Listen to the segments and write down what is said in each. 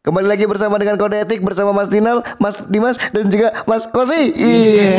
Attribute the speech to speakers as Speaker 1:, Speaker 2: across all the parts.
Speaker 1: Kembali lagi bersama dengan Kode Etik bersama Mas Dinal, Mas Dimas dan juga Mas Kosi. Iya.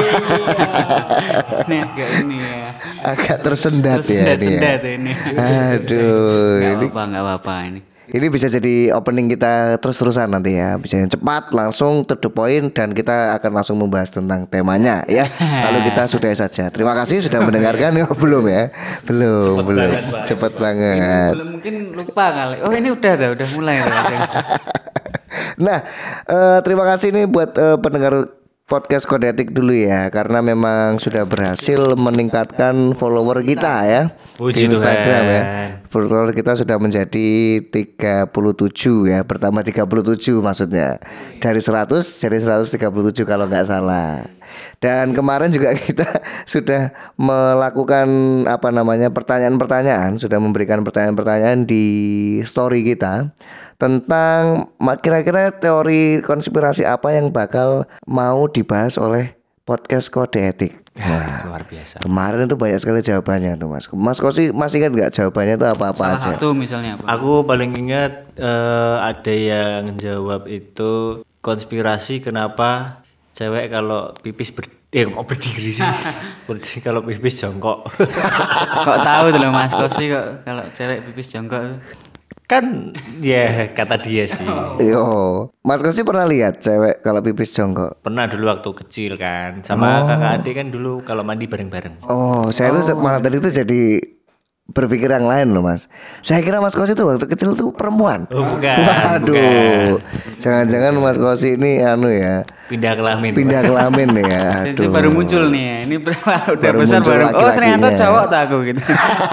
Speaker 2: Ini agak ini ya.
Speaker 1: Agak tersendat ya ini.
Speaker 2: Tersendat ini.
Speaker 1: Aduh,
Speaker 2: Enggak apa-apa ini.
Speaker 1: ini bisa jadi opening kita terus-terusan nanti ya. Bisa yang cepat, langsung to the point, dan kita akan langsung membahas tentang temanya ya. Lalu kita sudahi saja. Terima kasih sudah mendengarkan. Belum ya? Belum. Cepat banget.
Speaker 2: Belum mungkin lupa kali. Oh ini udah mulai.
Speaker 1: Nah, terima kasih nih buat pendengar podcast Kode Etik dulu ya, karena memang sudah berhasil meningkatkan follower kita ya di Instagram ya. Follower kita sudah menjadi 37 ya, pertama 37 maksudnya. Dari 100 jadi 137 kalau nggak salah. Dan kemarin juga kita sudah melakukan pertanyaan-pertanyaan, sudah memberikan pertanyaan-pertanyaan di story kita tentang kira-kira teori konspirasi apa yang bakal mau dibahas oleh podcast Kode Etik.
Speaker 3: Wah, luar biasa.
Speaker 1: Kemarin itu banyak sekali jawabannya tuh Mas. Mas Kosi masih ingat nggak jawabannya itu apa-apa
Speaker 2: Salah
Speaker 1: aja?
Speaker 2: satu misalnya apa?
Speaker 3: Aku paling ingat ada yang jawab itu konspirasi kenapa cewek kalau pipis berdiri sih. Kalau pipis jongkok.
Speaker 2: Kok tahu tuh loh Mas Kosi kok kalau cewek pipis jongkok.
Speaker 3: Kan ya kata dia sih.
Speaker 1: Yo, Mas Kosi pernah lihat cewek kalau pipis jongkok?
Speaker 3: Pernah dulu waktu kecil kan. Sama kakak adik kan dulu kalau mandi bareng-bareng.
Speaker 1: Oh, saya tuh malah tadi tuh jadi berpikir yang lain loh Mas. Saya kira Mas Kosi tuh waktu kecil tuh perempuan.
Speaker 3: Oh bukan.
Speaker 1: Waduh, jangan-jangan Mas Kosi ini ya
Speaker 3: Pindah kelamin.
Speaker 1: pindah kelamin ya.
Speaker 2: Jadi
Speaker 1: Aduh.
Speaker 2: baru muncul nih ya. Ini udah
Speaker 1: Baru
Speaker 2: besar
Speaker 1: muncul
Speaker 2: baru. Oh ternyata
Speaker 1: laki-lakinya.
Speaker 2: cowok tak aku gitu.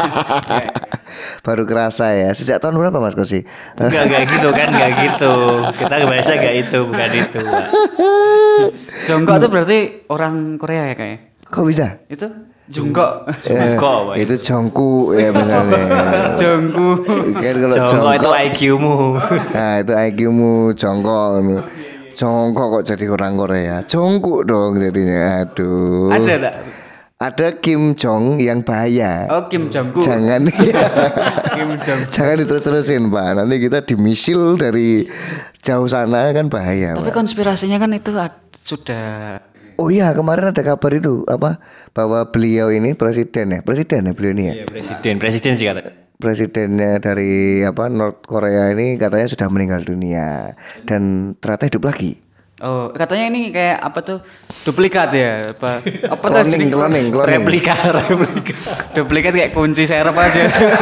Speaker 1: Baru kerasa ya. Sejak tahun berapa Mas Kosi?
Speaker 3: Enggak gitu kan, enggak gitu. Kita bahasa enggak itu, bukan itu, Pak.
Speaker 2: Jongkok tuh berarti orang Korea ya kayaknya.
Speaker 1: Kok bisa?
Speaker 2: Itu jongkok.
Speaker 3: Jongkok, Pak.
Speaker 1: Itu jongku ya benernya.
Speaker 2: Jongku.
Speaker 1: Kan kalau
Speaker 3: Jongkok itu IQ-mu.
Speaker 1: Nah itu IQ-mu jongkok. Jongkok kok jadi orang Korea. Jongkuk dong jadinya. Aduh.
Speaker 2: Ada tak?
Speaker 1: Ada Kim Jong yang bahaya.
Speaker 2: Oh Kim Jongku.
Speaker 1: Jangan
Speaker 2: Kim Jong.
Speaker 1: jangan diterus-terusin Pak. Nanti kita dimisil dari jauh sana kan bahaya
Speaker 2: Tapi
Speaker 1: Pak.
Speaker 2: konspirasinya kan itu sudah.
Speaker 1: Oh iya kemarin ada kabar itu bahwa beliau ini presiden ya beliau ini ya.
Speaker 3: Iya, presiden sih kata.
Speaker 1: Presidennya dari North Korea ini katanya sudah meninggal dunia dan ternyata hidup lagi.
Speaker 2: Oh katanya ini kayak apa tuh duplikat ya apa tuh jenis-
Speaker 1: Cloning.
Speaker 3: Replika.
Speaker 2: duplikat kayak kunci serep aja.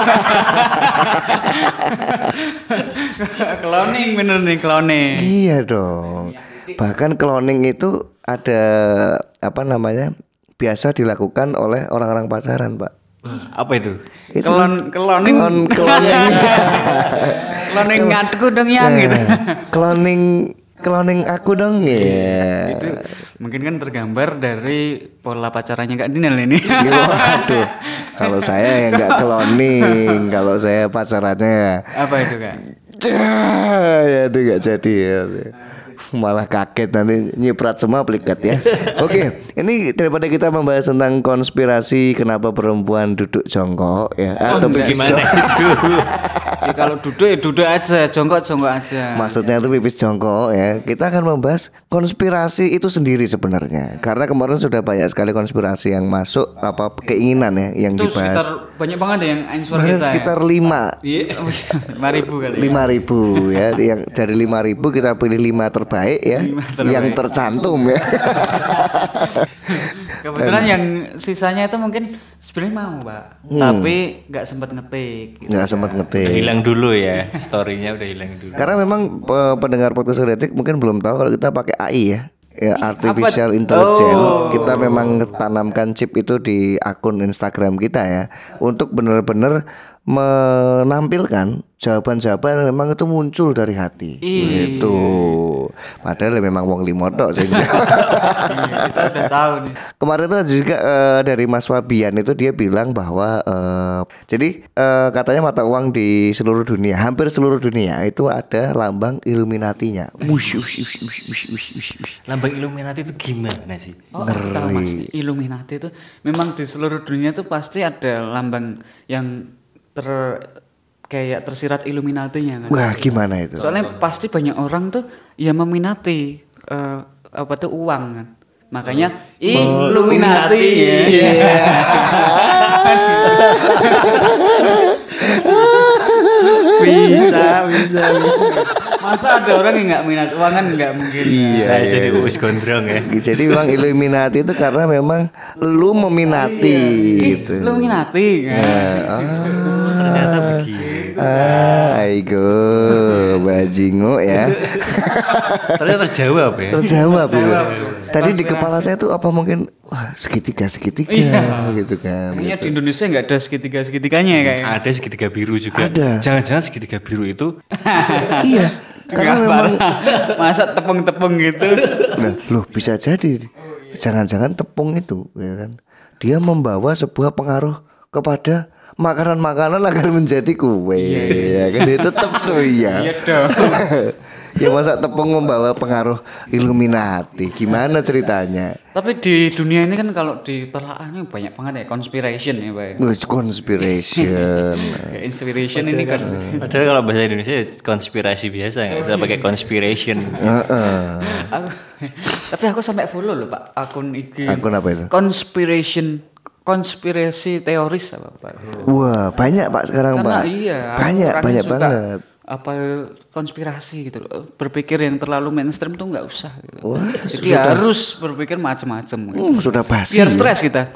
Speaker 2: Cloning bener nih cloning.
Speaker 1: Iya dong. Bahkan cloning itu ada biasa dilakukan oleh orang-orang pacaran, Pak.
Speaker 3: Apa itu?
Speaker 1: Itu
Speaker 2: Cloning
Speaker 1: cloning.
Speaker 2: cloning ngatku dong yang gitu.
Speaker 1: Cloning aku dong ya.
Speaker 2: Itu mungkin kan tergambar dari pola pacarannya Kak Dinal ini.
Speaker 1: Waduh. Kalau saya ya nggak cloning, kalau saya pacarannya
Speaker 2: Apa itu Kak?
Speaker 1: ya itu nggak jadi ya. Malah kaget nanti nyiprat semua plikat ya. Oke, ini daripada kita membahas tentang konspirasi kenapa perempuan duduk jongkok ya atau
Speaker 2: enggak.
Speaker 1: pipis
Speaker 3: Gimana itu?
Speaker 2: Ya, kalau duduk ya duduk aja, jongkok aja.
Speaker 1: maksudnya itu pipis jongkok ya. Kita akan membahas konspirasi itu sendiri sebenarnya. Karena kemarin sudah banyak sekali konspirasi yang masuk keinginan ya yang
Speaker 2: Itu
Speaker 1: dibahas.
Speaker 2: sekitar banyak banget ya yang answer
Speaker 1: Sebenarnya
Speaker 2: kita.
Speaker 1: sekitar 5
Speaker 3: Iya.
Speaker 2: 5.000 kali.
Speaker 1: 5.000 ya. Yang dari 5.000 kita pilih 5 terbaik ya.
Speaker 2: 5 terbaik.
Speaker 1: Yang tercantum ya.
Speaker 2: Kebetulan yang sisanya itu mungkin sebenarnya mau, Pak. Tapi nggak sempat ngetik. Gitu.
Speaker 1: Nggak sempat
Speaker 3: Udah
Speaker 1: ngetik.
Speaker 3: hilang dulu ya. Story-nya udah hilang dulu.
Speaker 1: Karena memang pendengar podcast Etik mungkin belum tahu kalau kita pakai AI ya. Ya, artificial intelligence. Kita memang tanamkan chip itu di akun Instagram kita ya, untuk benar-benar menampilkan jawaban-jawaban yang memang itu muncul dari hati. Gitu. Padahal memang wong limo tok sih.
Speaker 2: Kita udah tahu nih.
Speaker 1: Kemarin tuh juga dari Mas Wabian itu dia bilang bahwa katanya mata uang di seluruh dunia, hampir seluruh dunia itu ada lambang Illuminati-nya.
Speaker 3: Lambang Illuminati itu gimana sih?
Speaker 2: Oh, tahu Mas, Illuminati itu memang di seluruh dunia tuh pasti ada lambang yang kayak tersirat Illuminati-nya kan.
Speaker 1: Wah, gimana itu?
Speaker 2: Soalnya pasti banyak orang tuh ya meminati apa tuh uang kan. Makanya Illuminati ya. Bisa. Masa ada orang yang nggak minat uang kan nggak mungkin.
Speaker 3: Saya jadi uus gondrong ya.
Speaker 1: Jadi memang Illuminati itu karena memang lu meminati gitu.
Speaker 2: Illuminati.
Speaker 3: Ternyata begitu.
Speaker 1: Aigo, bajingo ya.
Speaker 3: Ternyata terjawab ya.
Speaker 1: Terjawab gitu. Tadi di kepala saya tuh apa mungkin wah segitiga gitu kan.
Speaker 2: Kayaknya di Indonesia nggak ada segitiganya ya kayaknya.
Speaker 3: Ada segitiga biru juga.
Speaker 1: Ada.
Speaker 3: Jangan-jangan segitiga biru itu
Speaker 1: Iya. Karena memang
Speaker 2: masa tepung-tepung gitu.
Speaker 1: nah, loh bisa jadi. Jangan-jangan tepung itu ya kan. Dia membawa sebuah pengaruh kepada makanan-makanan agar menjadi kue ya kan itu tetap tuh ya.
Speaker 2: Iya dong.
Speaker 1: Ya masa tepung membawa pengaruh Illuminati gimana ceritanya?
Speaker 2: Tapi di dunia ini kan kalau ditelaahnya banyak banget ya conspiration ya Pak.
Speaker 1: Conspiration.
Speaker 2: Kayak inspiration ini kan.
Speaker 3: padahal kalau bahasa Indonesia ya konspirasi biasa nggak usah pakai conspiration.
Speaker 2: Tapi aku sampai follow loh Pak akun IG.
Speaker 1: Akun apa itu?
Speaker 2: Konspirasi teoris apa Pak?
Speaker 1: Wah banyak Pak sekarang
Speaker 2: Karena
Speaker 1: Pak.
Speaker 2: iya,
Speaker 1: banyak
Speaker 2: suka
Speaker 1: banget.
Speaker 2: Apa konspirasi gitu loh. Berpikir yang terlalu mainstream tuh nggak usah gitu.
Speaker 1: Wah,
Speaker 2: Jadi harus berpikir macam-macam gitu.
Speaker 1: Sudah basi.
Speaker 2: Biar stres kita.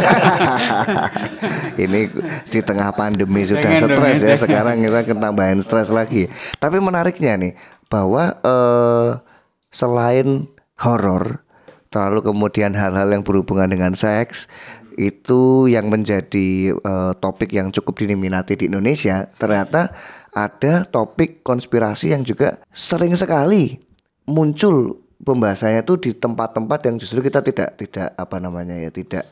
Speaker 1: Ini di tengah pandemi sudah
Speaker 2: Jangan dong,
Speaker 1: stres ya.
Speaker 2: jangan.
Speaker 1: Sekarang kita ketambahan stres lagi. Tapi menariknya nih bahwa selain horor, terlalu kemudian hal-hal yang berhubungan dengan seks itu yang menjadi topik yang cukup diminati di Indonesia. Ternyata ada topik konspirasi yang juga sering sekali muncul pembahasannya itu di tempat-tempat yang justru kita tidak apa namanya ya tidak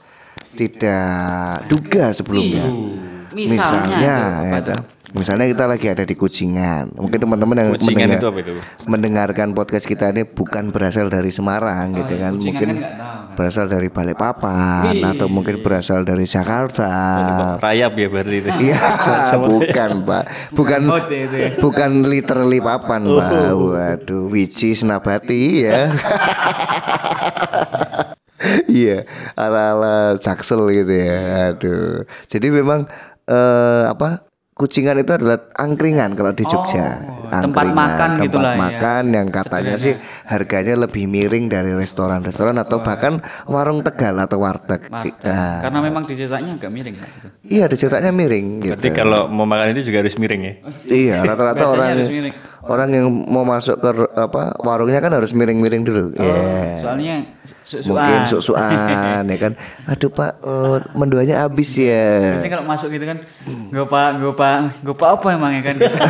Speaker 1: duga sebelumnya.
Speaker 2: Misalnya
Speaker 1: ya,
Speaker 2: itu,
Speaker 1: misalnya kita lagi ada di Kucingan. Mungkin teman-teman yang
Speaker 3: Kucingan itu apa itu?
Speaker 1: mendengarkan podcast kita ini bukan berasal dari Semarang gitu kan.
Speaker 2: Kucingan
Speaker 1: Mungkin
Speaker 2: kan nggak tahu, kan.
Speaker 1: berasal dari Balikpapan atau mungkin berasal dari Jakarta.
Speaker 3: Rayap ya berarti itu.
Speaker 1: Iya, bukan Pak, bukan literally papan Pak. Waduh, which is nabati ya. Iya, ala-ala Jaksel gitu ya. Aduh. Jadi memang Kucingan itu adalah angkringan kalau di Jogja.
Speaker 2: tempat makan gitu lah ya.
Speaker 1: Tempat makan yang katanya sih harganya lebih miring dari restoran-restoran atau bahkan warung Tegal atau warteg.
Speaker 2: Karena memang dicetaknya agak miring kan, gitu.
Speaker 1: Iya, dicetaknya miring gitu.
Speaker 3: Berarti kalau mau makan itu juga harus miring ya.
Speaker 1: Iya, rata-rata
Speaker 2: Bacanya
Speaker 1: orang
Speaker 2: harus miring.
Speaker 1: orang yang mau masuk ke warungnya kan harus miring-miring dulu.
Speaker 2: Soalnya
Speaker 1: Mungkin susuan ya kan. Aduh Pak, mendoanya habis ya.
Speaker 2: biasanya kalau masuk gitu kan, gue pak apa emangnya kan? Gitu.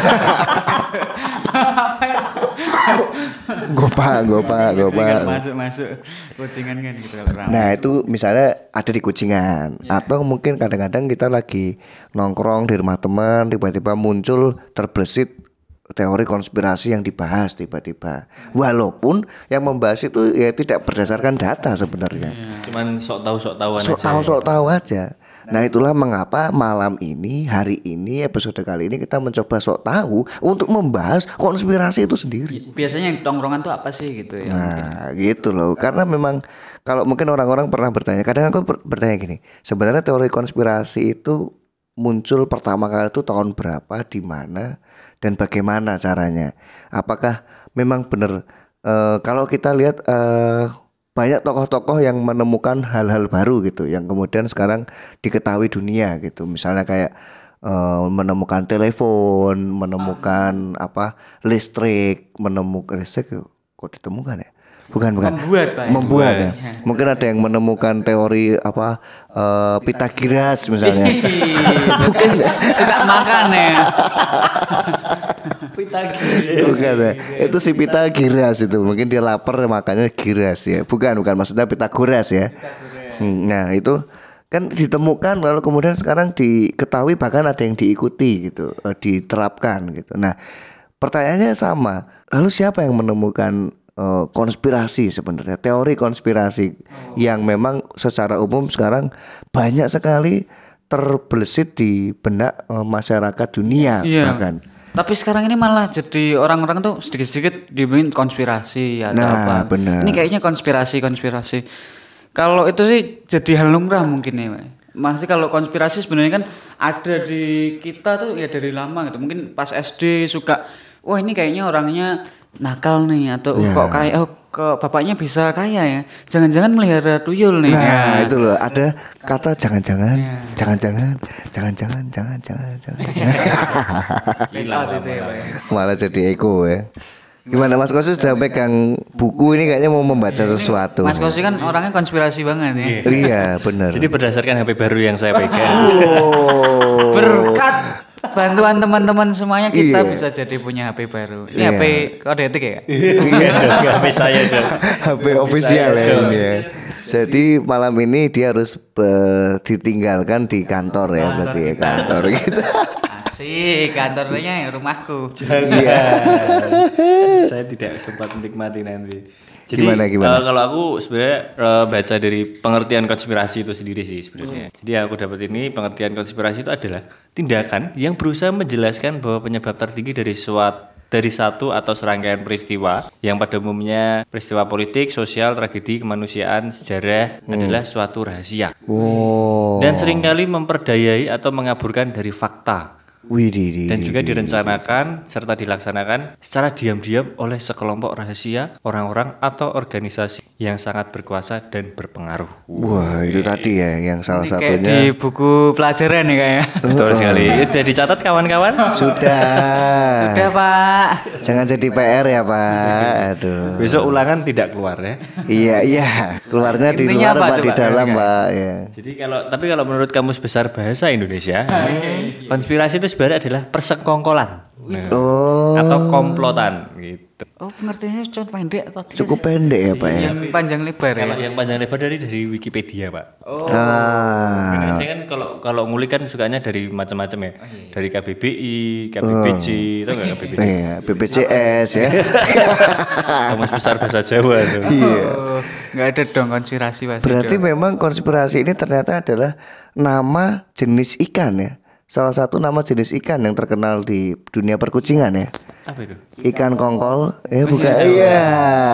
Speaker 1: Gopak.
Speaker 2: Biasanya kan masuk Kucingan kan gitu kalau ramai.
Speaker 1: Nah itu misalnya ada di Kucingan atau mungkin kadang-kadang kita lagi nongkrong di rumah teman tiba-tiba muncul terbesit teori konspirasi yang dibahas tiba-tiba walaupun yang membahas itu ya tidak berdasarkan data sebenarnya.
Speaker 3: Cuman sok tahu-tahuan
Speaker 1: Sok tahu aja. Nah itulah mengapa malam ini hari ini episode kali ini kita mencoba sok tahu untuk membahas konspirasi itu sendiri.
Speaker 2: Biasanya yang tongkrongan tuh apa sih gitu ya?
Speaker 1: Nah gitu loh. Karena memang kalau mungkin orang-orang pernah bertanya, kadang aku bertanya gini, sebenarnya teori konspirasi itu muncul pertama kali itu tahun berapa, di mana, dan bagaimana caranya? Apakah memang benar kalau kita lihat banyak tokoh-tokoh yang menemukan hal-hal baru gitu, yang kemudian sekarang diketahui dunia gitu. Misalnya kayak menemukan telepon, menemukan listrik, kok ditemukan ya? Bukan. Membuat ya. Mungkin ada yang menemukan teori Pitagoras misalnya.
Speaker 2: Bukan suka makan ya.
Speaker 1: Bukan ya. Itu si Pitagoras itu. Mungkin dia lapar makannya giras ya. Bukan maksudnya Pitagoras ya. Nah, itu kan ditemukan lalu kemudian sekarang diketahui bahkan ada yang diikuti gitu, diterapkan gitu. Nah, pertanyaannya sama. Lalu siapa yang menemukan konspirasi sebenarnya, teori konspirasi yang memang secara umum sekarang banyak sekali terbersit di benak masyarakat dunia bahkan.
Speaker 2: Tapi sekarang ini malah jadi orang-orang tuh sedikit-sedikit dibikin konspirasi atau apa.
Speaker 1: Bener.
Speaker 2: Ini kayaknya konspirasi. Kalau itu sih jadi hal lumrah mungkin ya. Maksudnya kalau konspirasi sebenarnya kan ada di kita tuh ya dari lama gitu. Mungkin pas SD suka, wah ini kayaknya orangnya nakal nih atau kok kayak kok bapaknya bisa kaya ya. Jangan-jangan melihara tuyul nih.
Speaker 1: Nah, itu loh ada kata jangan-jangan. Malah jadi ego ya. Gimana Mas Kosi sudah pegang buku ini kayaknya mau membaca sesuatu.
Speaker 2: Mas Kosi kan orangnya konspirasi banget ya.
Speaker 1: Iya, benar.
Speaker 3: Jadi berdasarkan HP baru yang saya pegang.
Speaker 2: Berkat bantuan teman-teman semuanya kita bisa jadi punya HP baru. Ini HP kodetik ya?
Speaker 3: Iya, HP saya dong.
Speaker 1: HP official ya ini ya. Jadi malam ini dia harus ditinggalkan di kantor ya, berarti ya kantor gitu.
Speaker 2: Asik, kantornya rumahku.
Speaker 3: Iya. Saya tidak sempat menikmati nanti. Jadi
Speaker 1: gimana?
Speaker 3: Kalau aku sebenarnya baca dari pengertian konspirasi itu sendiri sih sebenarnya. Jadi aku dapat ini pengertian konspirasi itu adalah tindakan yang berusaha menjelaskan bahwa penyebab tertinggi dari satu atau serangkaian peristiwa yang pada umumnya peristiwa politik, sosial, tragedi, kemanusiaan, sejarah adalah suatu rahasia. Dan seringkali memperdayai atau mengaburkan dari fakta. Dan juga direncanakan serta dilaksanakan secara diam-diam oleh sekelompok rahasia, orang-orang atau organisasi yang sangat berkuasa dan berpengaruh.
Speaker 1: Wah, itu tadi ya yang salah satunya.
Speaker 2: Kayak di buku pelajaran ya kayaknya.
Speaker 3: Betul sekali. Itu sudah dicatat kawan-kawan?
Speaker 1: Sudah
Speaker 2: Pak.
Speaker 1: Jangan jadi PR ya Pak. Aduh.
Speaker 3: Besok ulangan tidak keluar ya.
Speaker 1: Iya. Keluarnya di
Speaker 2: Intinya
Speaker 1: luar
Speaker 2: apa
Speaker 1: Pak, di dalam Pak ya.
Speaker 3: Jadi kalau menurut Kamus Besar Bahasa Indonesia, konspirasi itu sebenarnya adalah persekongkolan atau komplotan gitu.
Speaker 2: Oh, pengertiannya cuma pendek atau
Speaker 1: Cukup pendek ya Pak ya.
Speaker 2: yang panjang lebar ya?
Speaker 3: Kalau yang panjang lebar dari Wikipedia Pak.
Speaker 1: Ah.
Speaker 3: Saya kan kalau ngulik kan sukanya dari macam-macam ya. Dari KBBI, KBBJ, tahu nggak KBBJ?
Speaker 1: Iya, BPJS ya.
Speaker 3: Kamus Besar Bahasa Jawa tuh.
Speaker 1: Iya.
Speaker 2: Nggak ada dong konspirasi pasti.
Speaker 1: Berarti memang konspirasi ini ternyata adalah nama jenis ikan ya. Salah satu nama jenis ikan yang terkenal di dunia perkucingan ya.
Speaker 3: Apa itu?
Speaker 1: Ikan kongkol, bukan? Iya.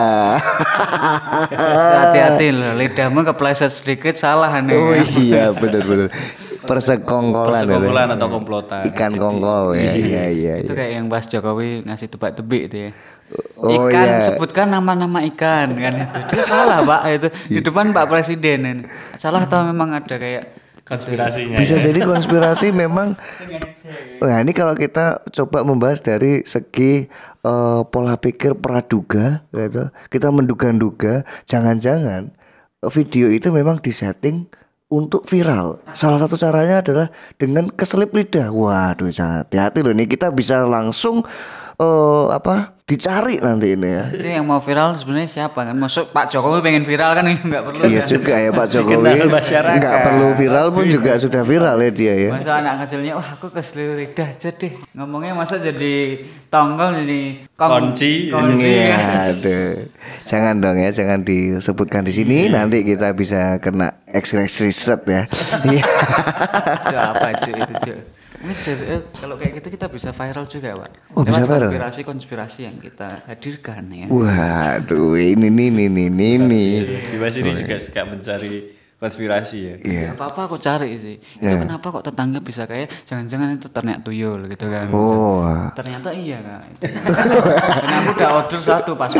Speaker 2: Hati-hati loh, lidahmu kepleset sedikit salah nih.
Speaker 1: Oh iya, benar-benar. Persekongkolan
Speaker 3: atau komplotan.
Speaker 1: Ikan kongkol ya. Iya.
Speaker 2: Itu kayak yang Mas Jokowi ngasih tebak-tebik itu ya.
Speaker 1: Oh,
Speaker 2: Ikan,
Speaker 1: iya.
Speaker 2: sebutkan nama-nama ikan kan itu. Dia salah Pak itu di depan Pak Presiden ini. Salah atau memang ada kayak
Speaker 3: konspirasinya.
Speaker 1: Bisa jadi konspirasi memang. Nah ini kalau kita coba membahas dari segi pola pikir praduga, gitu. Kita menduga-duga, jangan-jangan video itu memang disetting untuk viral. Salah satu caranya adalah dengan keselip lidah. Waduh, hati-hati loh nih, kita bisa langsung dicari nanti ini ya.
Speaker 2: itu yang mau viral sebenarnya siapa kan? Masuk Pak Jokowi pengen viral kan nggak perlu.
Speaker 1: Iya
Speaker 2: kan?
Speaker 1: juga ya Pak Jokowi. Nggak perlu viral pun juga sudah viral ya dia ya.
Speaker 2: Masa anak kecilnya, wah aku keselip lidah aja deh. Ngomongnya masa jadi tonggol jadi
Speaker 3: Kunci.
Speaker 1: Iya, aduh. Jangan dong ya, jangan disebutkan di sini. Nanti kita bisa kena X-ray ya. Iya.
Speaker 2: Apa cuy itu cuy? Ini kalau kayak gitu kita bisa viral juga Pak.
Speaker 1: Oh, bisa viral?
Speaker 2: Konspirasi yang kita hadirkan ya.
Speaker 1: Waduh, ini.
Speaker 3: Dimas ini juga suka mencari konspirasi ya.
Speaker 1: Iya.
Speaker 2: Apa-apa aku cari sih. Itu kenapa kok tetangga bisa kayak jangan-jangan itu ternak tuyul gitu kan.
Speaker 1: Oh.
Speaker 2: Ternyata iya Kak. Dan aku udah order satu pas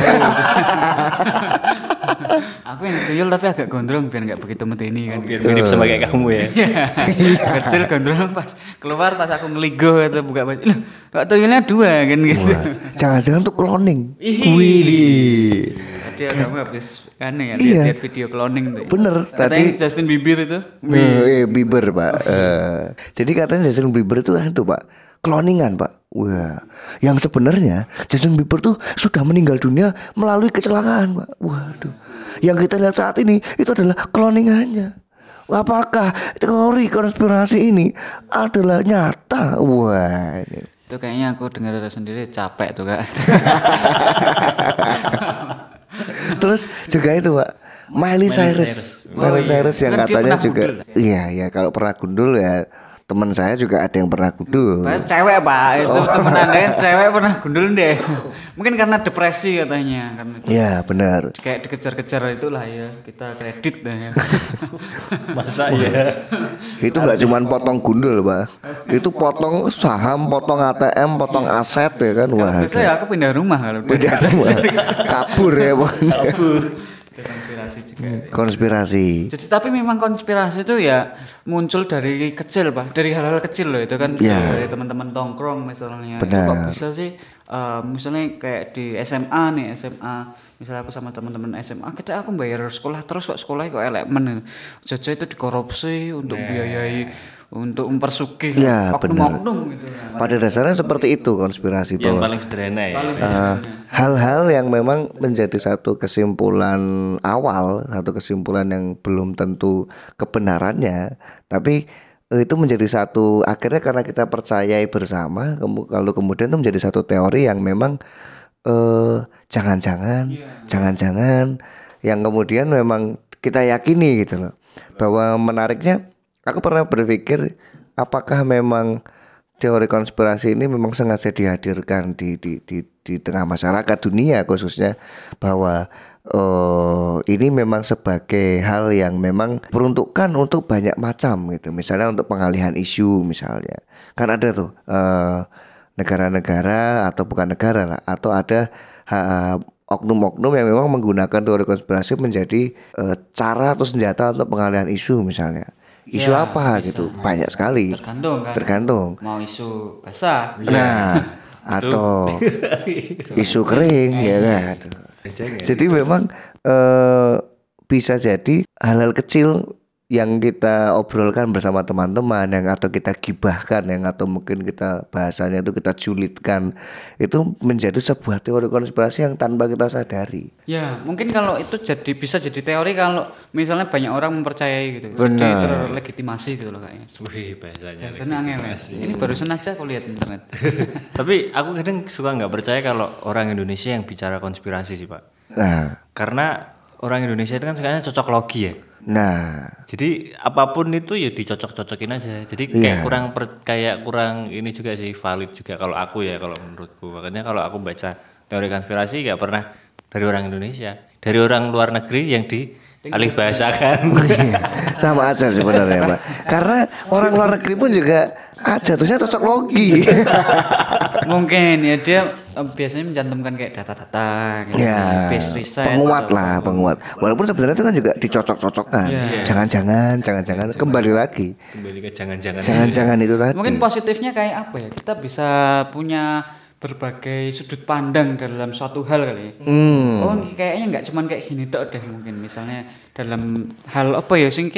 Speaker 2: aku yang tuyul tapi agak gondrong biar nggak begitu medeni kan.
Speaker 3: Biar mirip sama kayak kamu ya.
Speaker 2: Kecil gondrong pas keluar pas aku ngeligo atau buka baju. Loh, kok tuyulnya dua kan gitu.
Speaker 1: Jangan-jangan tuh cloning.
Speaker 2: Widih. Tadi kamu habis aneh ya lihat video cloning tuh.
Speaker 1: Bener.
Speaker 2: Katanya Justin Bieber itu.
Speaker 1: Bieber Pak. Jadi katanya Justin Bieber itu Pak, cloningan Pak. Wah, yang sebenarnya Justin Bieber tuh sudah meninggal dunia melalui kecelakaan Pak. Waduh, yang kita lihat saat ini itu adalah cloningannya. Apakah teori konspirasi ini adalah nyata? Wah, ini.
Speaker 2: Itu kayaknya aku dengar sendiri capek tuh Kak.
Speaker 1: Terus juga itu Pak, Miley Cyrus. Miley Cyrus yang
Speaker 2: Kan dia
Speaker 1: katanya
Speaker 2: pernah
Speaker 1: juga
Speaker 2: gundul.
Speaker 1: iya ya kalau pernah gundul ya teman saya juga ada yang pernah gundul.
Speaker 2: Pas cewek Pak, itu temen Anda kan cewek pernah gundul deh. Mungkin karena depresi katanya, karena itu
Speaker 1: Iya benar.
Speaker 2: kayak dikejar-kejar itulah ya, kita kredit dah ya.
Speaker 3: Masa ya?
Speaker 1: Itu nggak cuman potong gundul pak, itu potong saham, potong ATM, potong aset ya kan. Wah
Speaker 2: Biasa ya aku pindah rumah kalau udah
Speaker 1: beda semua. Kabur ya pokoknya.
Speaker 2: Itu konspirasi juga.
Speaker 1: Konspirasi.
Speaker 2: Jadi tapi memang konspirasi itu ya muncul dari kecil Pak, dari hal-hal kecil loh itu kan
Speaker 1: Iya.
Speaker 2: dari teman-teman tongkrong misalnya. Itu
Speaker 1: Benar.
Speaker 2: kok bisa sih misalnya kayak di SMA nih, SMA misalnya aku sama teman-teman SMA kita aku bayar sekolah terus kok sekolahnya kok elek men. Jaja itu dikorupsi untuk biayai untuk mempersugih
Speaker 1: Iya,
Speaker 2: oknum-oknum gitu.
Speaker 1: Pada dasarnya seperti itu konspirasi
Speaker 3: Yang
Speaker 1: bahwa
Speaker 3: paling sederhana ya.
Speaker 1: hal-hal yang memang menjadi satu kesimpulan awal, satu kesimpulan yang belum tentu kebenarannya, tapi itu menjadi satu akhirnya karena kita percayai bersama, kalau kemudian itu menjadi satu teori yang memang jangan-jangan yang kemudian memang kita yakini gitu loh. Bahwa menariknya aku pernah berpikir apakah memang teori konspirasi ini memang sengaja dihadirkan di tengah masyarakat dunia khususnya bahwa ini memang sebagai hal yang memang peruntukan untuk banyak macam gitu. Misalnya untuk pengalihan isu misalnya. Kan ada tuh negara-negara atau bukan negara lah atau ada oknum-oknum yang memang menggunakan teori konspirasi menjadi cara atau senjata untuk pengalihan isu misalnya. Isu
Speaker 2: Ya,
Speaker 1: apa
Speaker 2: bisa.
Speaker 1: gitu banyak sekali.
Speaker 2: Tergantung kan.
Speaker 1: Tergantung.
Speaker 2: Mau isu basah.
Speaker 1: Nah, atau isu kering ya kan. Jadi memang bisa jadi hal-hal kecil yang kita obrolkan bersama teman-teman yang atau kita gibahkan yang atau mungkin kita bahasanya itu kita julidkan itu menjadi sebuah teori konspirasi yang tanpa kita sadari.
Speaker 2: Ya, mungkin kalau itu bisa jadi teori kalau misalnya banyak orang mempercayai gitu. Jadi
Speaker 1: Benar.
Speaker 2: terlegitimasi gitu loh kayaknya.
Speaker 3: Wih, bahasanya.
Speaker 2: Biasanya angel ya. Ini barusan aja aku lihat internet.
Speaker 3: Tapi aku kadang suka nggak percaya kalau orang Indonesia yang bicara konspirasi sih Pak.
Speaker 1: Nah,
Speaker 3: Karena orang Indonesia itu kan sekarang cocok logi ya.
Speaker 1: nah,
Speaker 3: Jadi apapun itu ya dicocok-cocokin aja. Jadi
Speaker 1: Iya.
Speaker 3: kayak kurang ini juga sih valid juga kalau aku ya kalau menurutku. Makanya kalau aku baca teori konspirasi nggak pernah dari orang Indonesia, dari orang luar negeri yang dialih bahasakan.
Speaker 1: sama aja sebenarnya Pak. Karena orang luar negeri pun juga jatuhnya cocok logi.
Speaker 2: Mungkin ya dia biasanya mencantumkan kayak data-data gitu.
Speaker 1: Ya,
Speaker 2: Base riset
Speaker 1: penguat
Speaker 2: atau-
Speaker 1: lah, penguat. Walaupun sebenarnya itu kan juga dicocok-cocokkan.
Speaker 2: Iya.
Speaker 1: Jangan-jangan kembali lagi.
Speaker 3: Kembali ke jangan-jangan.
Speaker 1: Jangan-jangan itu tadi.
Speaker 2: Mungkin positifnya kayak apa ya? Kita bisa punya berbagai sudut pandang dalam suatu hal kali ya. Oh, ini kayaknya nggak cuman kayak gini tok deh mungkin. Misalnya dalam hal apa ya sing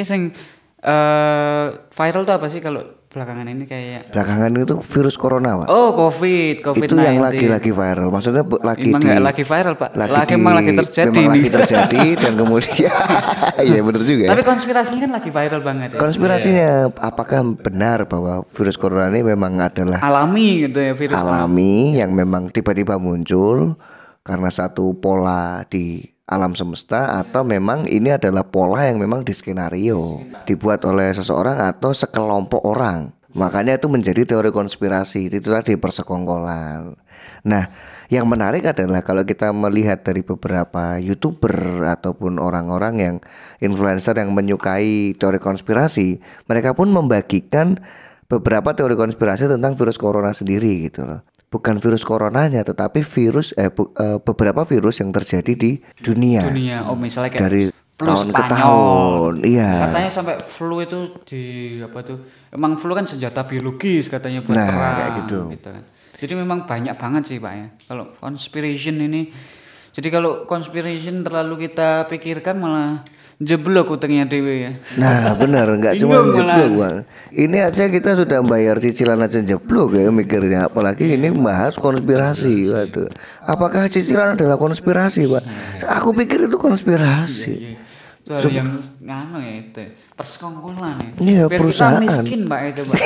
Speaker 2: viral tuh apa sih kalau belakangan ini kayak
Speaker 1: Belakangan itu virus corona, Pak.
Speaker 2: oh COVID-19.
Speaker 1: Itu yang lagi viral. Maksudnya lagi
Speaker 2: Emang
Speaker 1: di
Speaker 2: nggak lagi viral Pak.
Speaker 1: memang
Speaker 2: Lagi terjadi
Speaker 1: memang
Speaker 2: nih.
Speaker 1: lagi terjadi dan kemudian iya benar juga.
Speaker 2: Tapi konspirasinya kan lagi viral banget ya.
Speaker 1: Konspirasinya apakah benar bahwa virus corona ini memang adalah
Speaker 2: Alami gitu ya virus.
Speaker 1: alami yang memang tiba-tiba muncul karena satu pola di alam semesta atau memang ini adalah pola yang memang diskenario dibuat oleh seseorang atau sekelompok orang. Makanya itu menjadi teori konspirasi. Itu tadi persekongkolan. Nah, yang menarik adalah kalau kita melihat dari beberapa YouTuber ataupun orang-orang yang influencer yang menyukai teori konspirasi, mereka pun membagikan beberapa teori konspirasi tentang virus corona sendiri gitu loh. Bukan virus coronanya tetapi beberapa virus yang terjadi di dunia
Speaker 2: Oh misalnya kayak
Speaker 1: dari
Speaker 2: flu
Speaker 1: tahun ke
Speaker 2: Spanyol.
Speaker 1: tahun. Iya.
Speaker 2: Katanya sampai flu itu di apa tuh? Emang flu kan senjata biologis katanya buat
Speaker 1: Nah,
Speaker 2: perang
Speaker 1: kayak gitu.
Speaker 2: kan. Jadi memang banyak banget sih Pak ya. Kalau conspiration ini jadi kalau conspiration terlalu kita pikirkan malah jeblok utangnya dewe ya.
Speaker 1: Nah benar nggak cuma
Speaker 2: Bingung malah.
Speaker 1: jeblok Bang. Ini aja kita sudah bayar cicilan aja jeblok ya mikirnya. Apalagi ini bahas konspirasi. Waduh. Apakah cicilan adalah konspirasi Pak? Aku pikir itu konspirasi.
Speaker 2: Itu hal yang ngano ya itu. Persekongkolan ya.
Speaker 1: Iya,
Speaker 2: Biar
Speaker 1: perusahaan.
Speaker 2: kita miskin, Pak itu, Pak.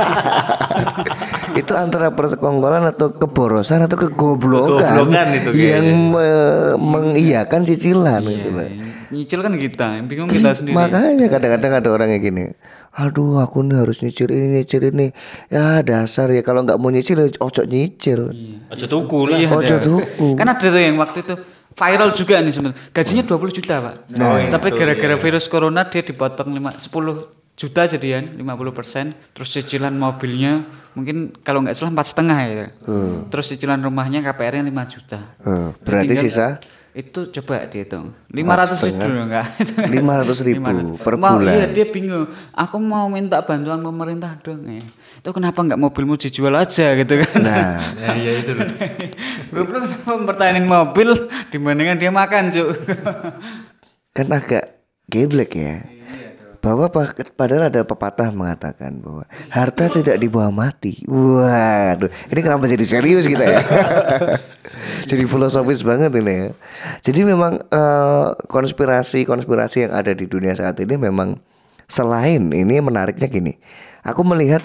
Speaker 1: Itu antara persekongkolan atau keborosan atau kegoblokan
Speaker 3: Kegoblokan itu
Speaker 1: yang
Speaker 3: kayaknya.
Speaker 1: mengiyakan cicilan gitu loh.
Speaker 2: Nyicil kan kita, yang bingung kita sendiri.
Speaker 1: Makanya kadang-kadang ada orang yang gini, aduh aku nih harus nyicil ini, ya dasar ya kalau nggak mau nyicil ya ojo nyicil,
Speaker 3: Aja tuku lah.
Speaker 2: Iya,
Speaker 1: ojo
Speaker 2: ada.
Speaker 1: tuku.
Speaker 2: Kan ada tuh yang waktu itu viral juga nih sebenarnya. Gajinya 20 juta, Pak. Tapi gara-gara virus corona dia dipotong 10 juta jadian 50%, terus cicilan mobilnya mungkin kalau nggak salah 4,5 ya. Terus cicilan rumahnya KPR-nya 5 juta.
Speaker 1: Berarti
Speaker 2: Tinggal-
Speaker 1: sisa
Speaker 2: itu coba dihitung 500 ribu enggak
Speaker 1: 500.000 per
Speaker 2: Mau,
Speaker 1: bulan.
Speaker 2: iya dia bingung, aku mau minta bantuan pemerintah dong ya. Itu kenapa nggak mobilmu dijual aja gitu kan.
Speaker 1: Nah,
Speaker 3: Ya itu loh.
Speaker 2: Gue belum mempertahankan mobil dibandingkan dia makan cuk.
Speaker 1: kan agak geblek ya. Bahwa padahal ada pepatah mengatakan bahwa harta tidak dibawa mati. Waduh, ini kenapa jadi serius kita ya? Jadi filosofis banget ini ya. Jadi memang konspirasi yang ada di dunia saat ini memang selain ini menariknya gini. Aku melihat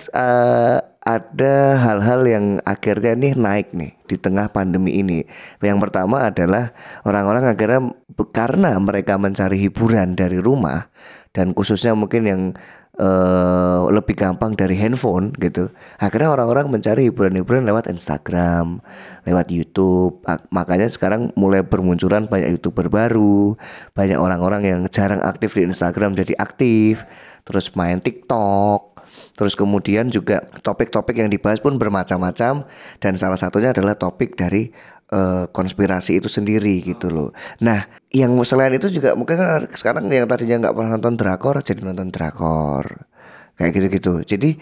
Speaker 1: ada hal-hal yang akhirnya nih naik nih di tengah pandemi ini. Yang pertama adalah orang-orang akhirnya karena mereka mencari hiburan dari rumah dan khususnya mungkin yang lebih gampang dari handphone gitu. Akhirnya orang-orang mencari hiburan-hiburan lewat Instagram, lewat YouTube. Makanya sekarang mulai bermunculan banyak YouTuber baru, banyak orang-orang yang jarang aktif di Instagram jadi aktif, terus main TikTok. Terus kemudian juga topik-topik yang dibahas pun bermacam-macam dan salah satunya adalah topik dari konspirasi itu sendiri gitu loh. Nah, yang selain itu juga mungkin kan sekarang yang tadinya nggak pernah nonton drakor jadi nonton drakor kayak gitu-gitu. Jadi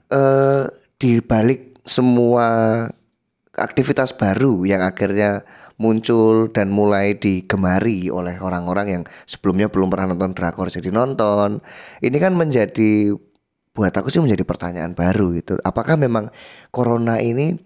Speaker 1: di balik semua aktivitas baru yang akhirnya muncul dan mulai digemari oleh orang-orang yang sebelumnya belum pernah nonton drakor jadi nonton. Ini kan menjadi buat aku sih menjadi pertanyaan baru gitu. Apakah memang corona ini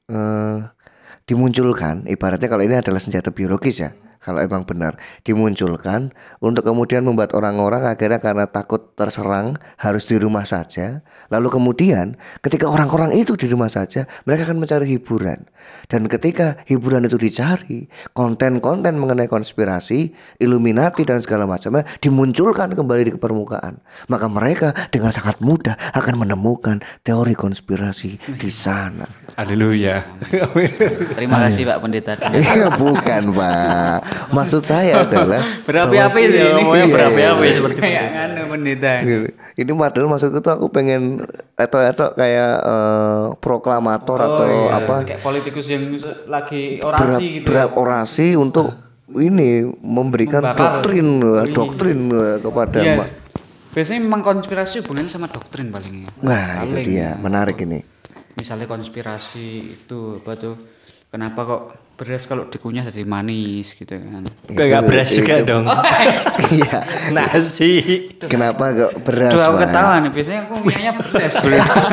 Speaker 1: dimunculkan, ibaratnya kalau ini adalah senjata biologis ya, kalau emang benar dimunculkan untuk kemudian membuat orang-orang akhirnya karena takut terserang harus di rumah saja. Lalu kemudian ketika orang-orang itu di rumah saja, mereka akan mencari hiburan. Dan ketika hiburan itu dicari, konten-konten mengenai konspirasi, Illuminati dan segala macamnya dimunculkan kembali di permukaan. Maka mereka dengan sangat mudah akan menemukan teori konspirasi di sana.
Speaker 3: Haleluya.
Speaker 2: Terima kasih Pak Pendeta.
Speaker 1: Iya bukan Pak. Maksud saya adalah
Speaker 2: Berapi-api sih ini.
Speaker 3: Ngomongnya berapi-api seperti itu.
Speaker 2: Kayak nganu pendeta.
Speaker 1: ini padahal maksudku tuh aku pengen atau kayak proklamator atau apa
Speaker 2: Kayak politikus yang lagi orasi gitu.
Speaker 1: berorasi untuk ini memberikan
Speaker 2: Membakar.
Speaker 1: doktrin kepada
Speaker 2: Iya. Biasanya memang konspirasi hubungannya sama doktrin palingnya.
Speaker 1: Nah itu
Speaker 2: Paling.
Speaker 1: dia menarik ini.
Speaker 2: Misalnya konspirasi itu apa tuh? Kenapa kok beras kalau dikunyah jadi manis gitu kan?
Speaker 3: Kayak beras juga dong.
Speaker 1: Iya.
Speaker 3: Nasi.
Speaker 1: Kenapa kok beras
Speaker 2: Tuh aku
Speaker 1: Pak?
Speaker 2: ketawa nih, biasanya aku minyak beras bro.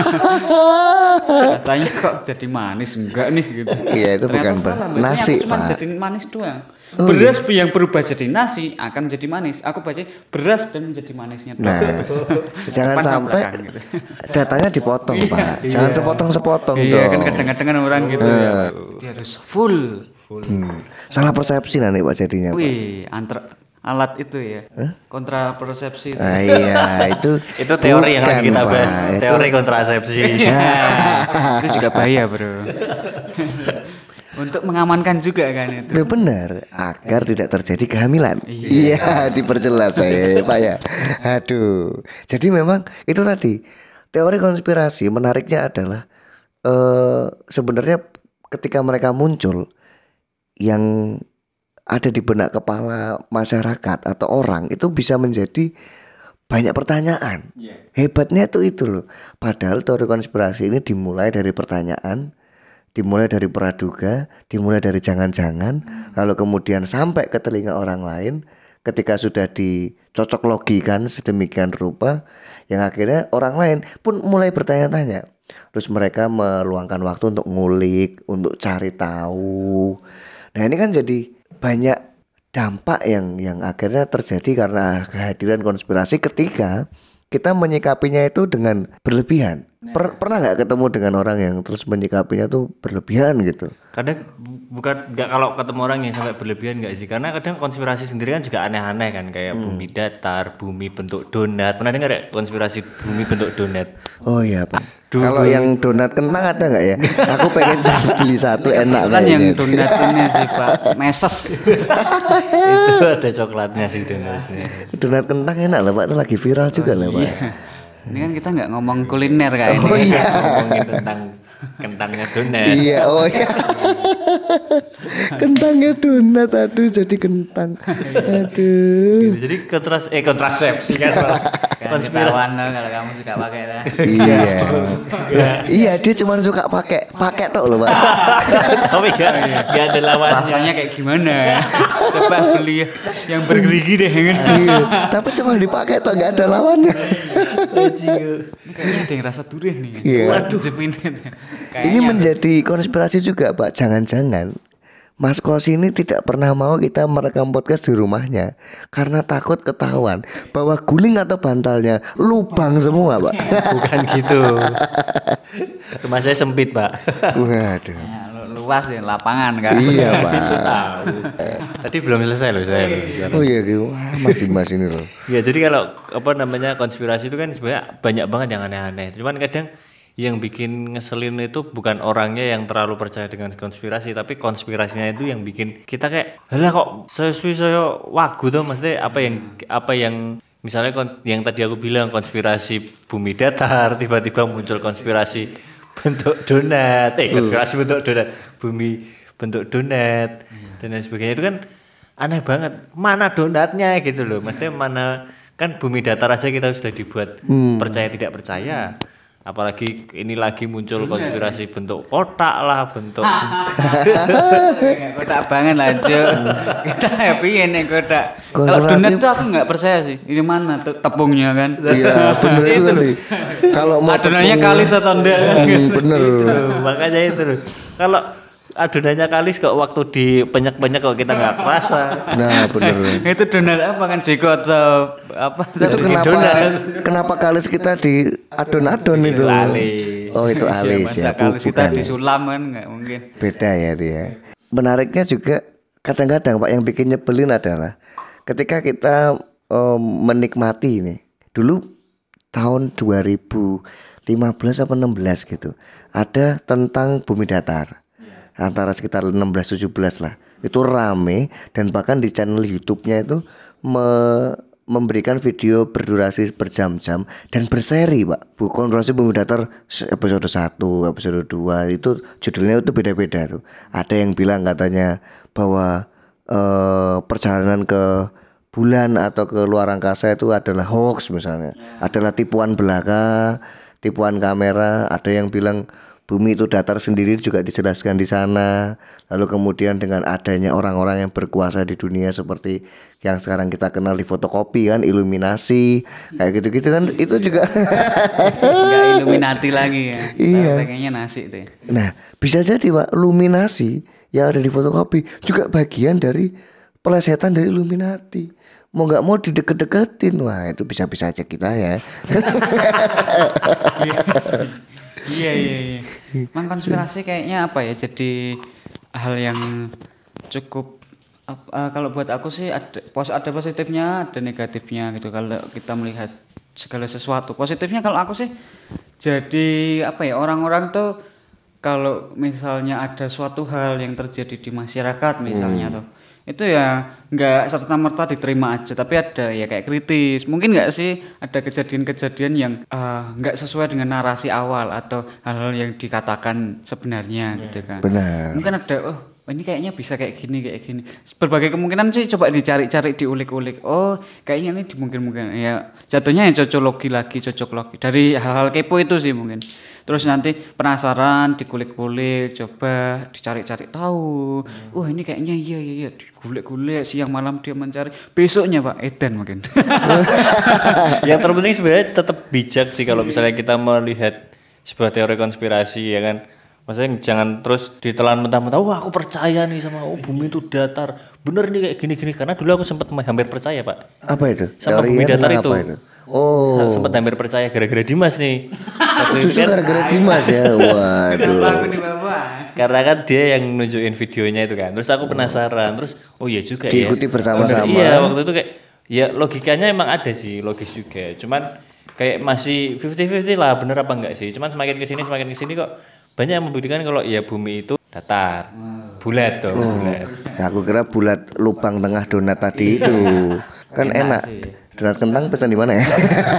Speaker 2: Katanya kok jadi manis enggak nih gitu.
Speaker 1: Iya, itu
Speaker 2: Ternyata
Speaker 1: bukan
Speaker 2: salah, biasanya
Speaker 1: nasi,
Speaker 2: aku cuma
Speaker 1: Pak.
Speaker 2: jadi manis doang. Beras yang berubah jadi nasi akan jadi manis. Aku baca beras dan menjadi manisnya.
Speaker 1: Nah, jangan
Speaker 2: Depan sama
Speaker 1: sampai
Speaker 2: belakang gitu.
Speaker 1: datanya dipotong Pak. Jangan sepotong-sepotong
Speaker 2: Iya
Speaker 1: dong.
Speaker 2: kan kadang-kadang kan orang gitu ya. Dia harus full.
Speaker 1: Salah persepsi nanti Pak jadinya Pak.
Speaker 2: Wih, alat itu ya. Kontra persepsi itu.
Speaker 1: Ah, iya itu
Speaker 3: Itu teori yang lagi
Speaker 1: bukan,
Speaker 3: kita
Speaker 1: Pak.
Speaker 3: bahas.
Speaker 1: Itu-
Speaker 3: Teori kontrasepsi.
Speaker 2: Itu juga bahaya, Bro. Untuk mengamankan juga kan itu.
Speaker 1: Ya benar, agar tidak terjadi kehamilan. Iya, diperjelas saya, Pak ya. Aduh. Jadi memang itu tadi teori konspirasi menariknya adalah sebenarnya ketika mereka muncul yang ada di benak kepala masyarakat atau orang itu bisa menjadi banyak pertanyaan. Hebatnya tuh itu loh. Padahal teori konspirasi ini dimulai dari pertanyaan, dimulai dari praduga, dimulai dari jangan-jangan, lalu kemudian sampai ke telinga orang lain ketika sudah dicocok logikan sedemikian rupa yang akhirnya orang lain pun mulai bertanya-tanya. Terus mereka meluangkan waktu untuk ngulik, untuk cari tahu. Nah ini kan jadi banyak dampak yang akhirnya terjadi karena kehadiran konspirasi ketika kita menyikapinya itu dengan berlebihan. Pernah nggak ketemu dengan orang yang terus menyikapinya tuh berlebihan gitu?
Speaker 3: Kadang bukan nggak, kalau ketemu orang yang sampai berlebihan nggak sih, karena kadang konspirasi sendiri kan juga aneh-aneh kan, kayak bumi datar, bumi bentuk donat. Pernah dengar ya konspirasi bumi bentuk donat?
Speaker 1: Oh iya Pak. Kalau yang donat kentang ada nggak ya? Aku pengen beli satu enak
Speaker 2: Kan
Speaker 1: kayaknya.
Speaker 2: yang donat ini sih Pak, meses.
Speaker 3: Itu ada coklatnya sih donatnya.
Speaker 1: Donat kentang enak lah Pak, itu lagi viral juga lah Pak.
Speaker 2: Ini kan kita nggak ngomong kuliner kayak
Speaker 1: Oh
Speaker 2: ini.
Speaker 1: iya.
Speaker 3: Ngomongin tentang kentangnya donat.
Speaker 1: Iya, oh iya. Kentangnya donat, aduh jadi kentang. Aduh.
Speaker 3: Gitu. Jadi kontrasepsi kan Pak.
Speaker 2: Kan ketahuan loh kalau kamu suka pakai lah.
Speaker 1: Iya. Iya, dia cuma suka pakai tok loh, Pak.
Speaker 3: Tapi gak ada lawannya.
Speaker 2: Rasanya kayak gimana ya? Coba beli yang bergerigi deh kan.
Speaker 1: Iya, tapi cuma dipakai tok enggak ada lawannya.
Speaker 2: Kayaknya ada yang rasa durian nih.
Speaker 1: Iya.
Speaker 2: Waduh, Jepinnya.
Speaker 1: Ini menjadi konspirasi juga, Pak. Jangan-jangan Mas Kosi ini tidak pernah mau kita merekam podcast di rumahnya karena takut ketahuan bahwa guling atau bantalnya lubang semua, Pak.
Speaker 3: Bukan gitu. Rumah saya sempit Pak.
Speaker 1: Waduh.
Speaker 2: Ya, luas ya lapangan kan.
Speaker 1: Iya, Pak.
Speaker 3: Itu tahu. Tadi belum selesai loh saya.
Speaker 1: Oh iya, wah, Mas Dimas ini loh.
Speaker 3: Ya jadi kalau konspirasi itu kan sebenarnya banyak banget yang aneh-aneh. Cuman kadang yang bikin ngeselin itu bukan orangnya yang terlalu percaya dengan konspirasi, tapi konspirasinya itu yang bikin kita kayak, halah kok saya wagu tuh, maksudnya apa yang misalnya yang tadi aku bilang konspirasi bumi datar, tiba-tiba muncul konspirasi bentuk donat, konspirasi bentuk donat, bumi bentuk donat dan lain sebagainya, itu kan aneh banget. Mana donatnya gitu loh, maksudnya mana, kan bumi datar aja kita sudah dibuat percaya tidak percaya. Apalagi ini lagi muncul konspirasi bentuk kotak lah, bentuk
Speaker 2: Kotak banget lah Cuk. Kita happy ini kotak. Kalau donat tuh aku nggak percaya sih. Ini mana tepungnya kan?
Speaker 1: Iya, bener itu loh. Kalau mau
Speaker 2: adonannya kalis atau enggak?
Speaker 1: bener.
Speaker 3: makanya itu loh. Kalau adonannya kalis kok waktu dipenyak-penyak kok kita nggak kerasa.
Speaker 1: Nah, bener.
Speaker 2: Itu donat apa kan Jeko atau apa?
Speaker 1: Itu kenapa kalis kita di adon-adon itu?
Speaker 3: Alis.
Speaker 1: Oh, itu alis ya.
Speaker 2: Masa kalis kita
Speaker 1: Bukan ya.
Speaker 2: disulam kan nggak mungkin.
Speaker 1: Beda ya itu ya. Menariknya juga kadang-kadang Pak yang bikin nyebelin adalah ketika kita menikmati ini. Dulu tahun 2015 apa 16 gitu. Ada tentang bumi datar. Antara sekitar 16-17 lah. Itu rame dan bahkan di channel YouTube-nya itu memberikan video berdurasi berjam-jam dan berseri, Pak. Bukan durasi bumi datar episode 1, episode 2 itu judulnya itu beda-beda tuh. Ada yang bilang katanya bahwa perjalanan ke bulan atau ke luar angkasa itu adalah hoax misalnya. Adalah tipuan belaka, tipuan kamera. Ada yang bilang bumi itu datar sendiri juga dijelaskan di sana. Lalu kemudian dengan adanya orang-orang yang berkuasa di dunia seperti yang sekarang kita kenal di fotokopi kan, Illuminati kayak gitu-gitu kan, itu juga
Speaker 2: Enggak Illuminati lagi ya.
Speaker 1: Iya.
Speaker 2: Pengennya nasi tuh.
Speaker 1: Nah, bisa jadi Pak, Illuminati yang ada di fotokopi juga bagian dari pelesetan dari Illuminati. Mau nggak mau dideket-deketin, wah itu bisa-bisa aja kita ya.
Speaker 2: Iya. Emang konspirasi kayaknya apa ya? Jadi hal yang cukup kalau buat aku sih ada positifnya, ada negatifnya gitu. Kalau kita melihat segala sesuatu, positifnya kalau aku sih jadi apa ya? Orang-orang tuh kalau misalnya ada suatu hal yang terjadi di masyarakat misalnya tuh, itu ya nggak serta-merta diterima aja, tapi ada ya kayak kritis. Mungkin nggak sih ada kejadian-kejadian yang nggak sesuai dengan narasi awal atau hal-hal yang dikatakan sebenarnya gitu kan.
Speaker 1: Benar.
Speaker 2: Mungkin ada ini kayaknya bisa kayak gini. Berbagai kemungkinan sih coba dicari-cari, diulik-ulik. Oh, kayaknya ini mungkin ya jatuhnya yang cocok logi dari hal-hal kepo itu sih mungkin. Terus nanti penasaran, dikulik-kulik, coba dicari-cari tahu. Wah, ini kayaknya iya, dikulik-kulik siang malam dia mencari. Besoknya Pak Eden mungkin.
Speaker 3: Yang terpenting sebenarnya tetap bijak sih kalau misalnya kita melihat sebuah teori konspirasi ya kan. Maksudnya jangan terus ditelan mentah-mentah, wah aku percaya nih sama bumi itu datar. Bener nih kayak gini-gini karena dulu aku sempat hampir percaya, Pak.
Speaker 1: Apa itu?
Speaker 3: Sama bumi datar itu.
Speaker 1: Oh.
Speaker 3: Sempat hampir percaya gara-gara Dimas nih.
Speaker 1: Justru gara-gara Dimas ya. Waduh.
Speaker 3: Karena kan dia yang nunjukin videonya itu kan. Terus aku penasaran. Terus oh iya juga
Speaker 1: diikuti
Speaker 3: ya.
Speaker 1: bersama-sama.
Speaker 3: Iya, waktu itu kayak ya logikanya emang ada sih, logis juga. Cuman kayak masih 50-50 lah, bener apa enggak sih? Cuman semakin kesini kok banyak yang membuktikan kalau ya bumi itu datar, bulat dong, bulat.
Speaker 1: Ya, aku kira bulat lubang tengah donat tadi itu kan enak. Donat kentang pesan di mana ya?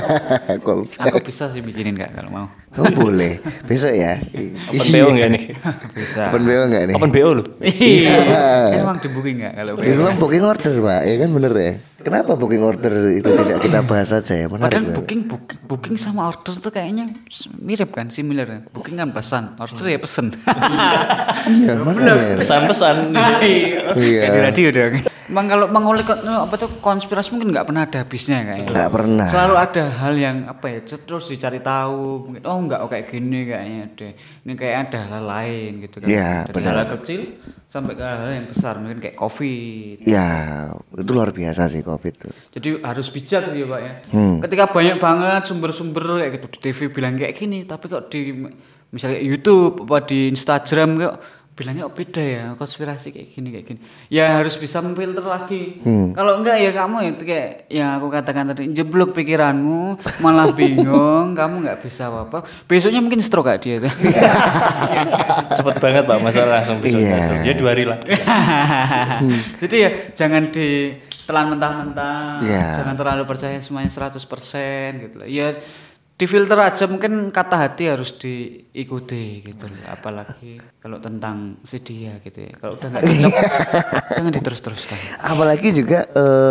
Speaker 2: Aku bisa sih bikinin Kak kalau mau.
Speaker 1: Oh boleh, besok ya.
Speaker 3: Open BO enggak nih?
Speaker 2: Bisa.
Speaker 1: Open BO enggak nih?
Speaker 3: Open BO lu?
Speaker 2: Iya. Emang di booking enggak kalau
Speaker 1: Di ruang booking order Pak, ya kan bener ya. Kenapa booking order itu tidak kita bahas saja ya?
Speaker 2: Padahal booking sama order tuh kayaknya mirip kan, similar. Booking kan pesan, order ya pesen.
Speaker 1: Iya, mana?
Speaker 3: Pesan-pesan.
Speaker 2: Iya. Kayak di radio dong. Emang kalau mengulik apa tuh konspirasi mungkin nggak pernah ada habisnya kayaknya.
Speaker 1: Nggak pernah.
Speaker 2: Selalu ada hal yang apa ya terus dicari tahu. Mungkin nggak kayak gini kayaknya deh. Ini kayak ada hal lain gitu kan.
Speaker 1: Iya,
Speaker 2: dari
Speaker 1: benar.
Speaker 2: hal kecil sampai ke hal yang besar mungkin kayak COVID.
Speaker 1: Ya, itu luar biasa sih COVID itu.
Speaker 2: Jadi harus bijak gitu ya Pak ya. Ketika banyak banget sumber-sumber kayak gitu di TV bilang kayak gini, tapi kok di misalnya YouTube apa di Instagram kok bilangnya beda ya, konspirasi kayak gini. Ya harus bisa memfilter lagi. Kalau enggak ya kamu itu kayak yang aku katakan tadi jeblok pikiranmu, malah bingung, kamu nggak bisa apa-apa. Besoknya mungkin stroke kayak dia tuh.
Speaker 3: Cepet banget Pak, masalah langsung besok. Ya 2 hari lah.
Speaker 2: Jadi ya jangan ditelan mentah-mentah,
Speaker 1: Yeah.
Speaker 2: jangan terlalu percaya semuanya 100% gitu loh. Ya difilter aja, mungkin kata hati harus diikuti gitu loh. Apalagi kalau tentang si dia gitu ya. Kalau udah nggak cocok jangan diterus-teruskan.
Speaker 1: Apalagi juga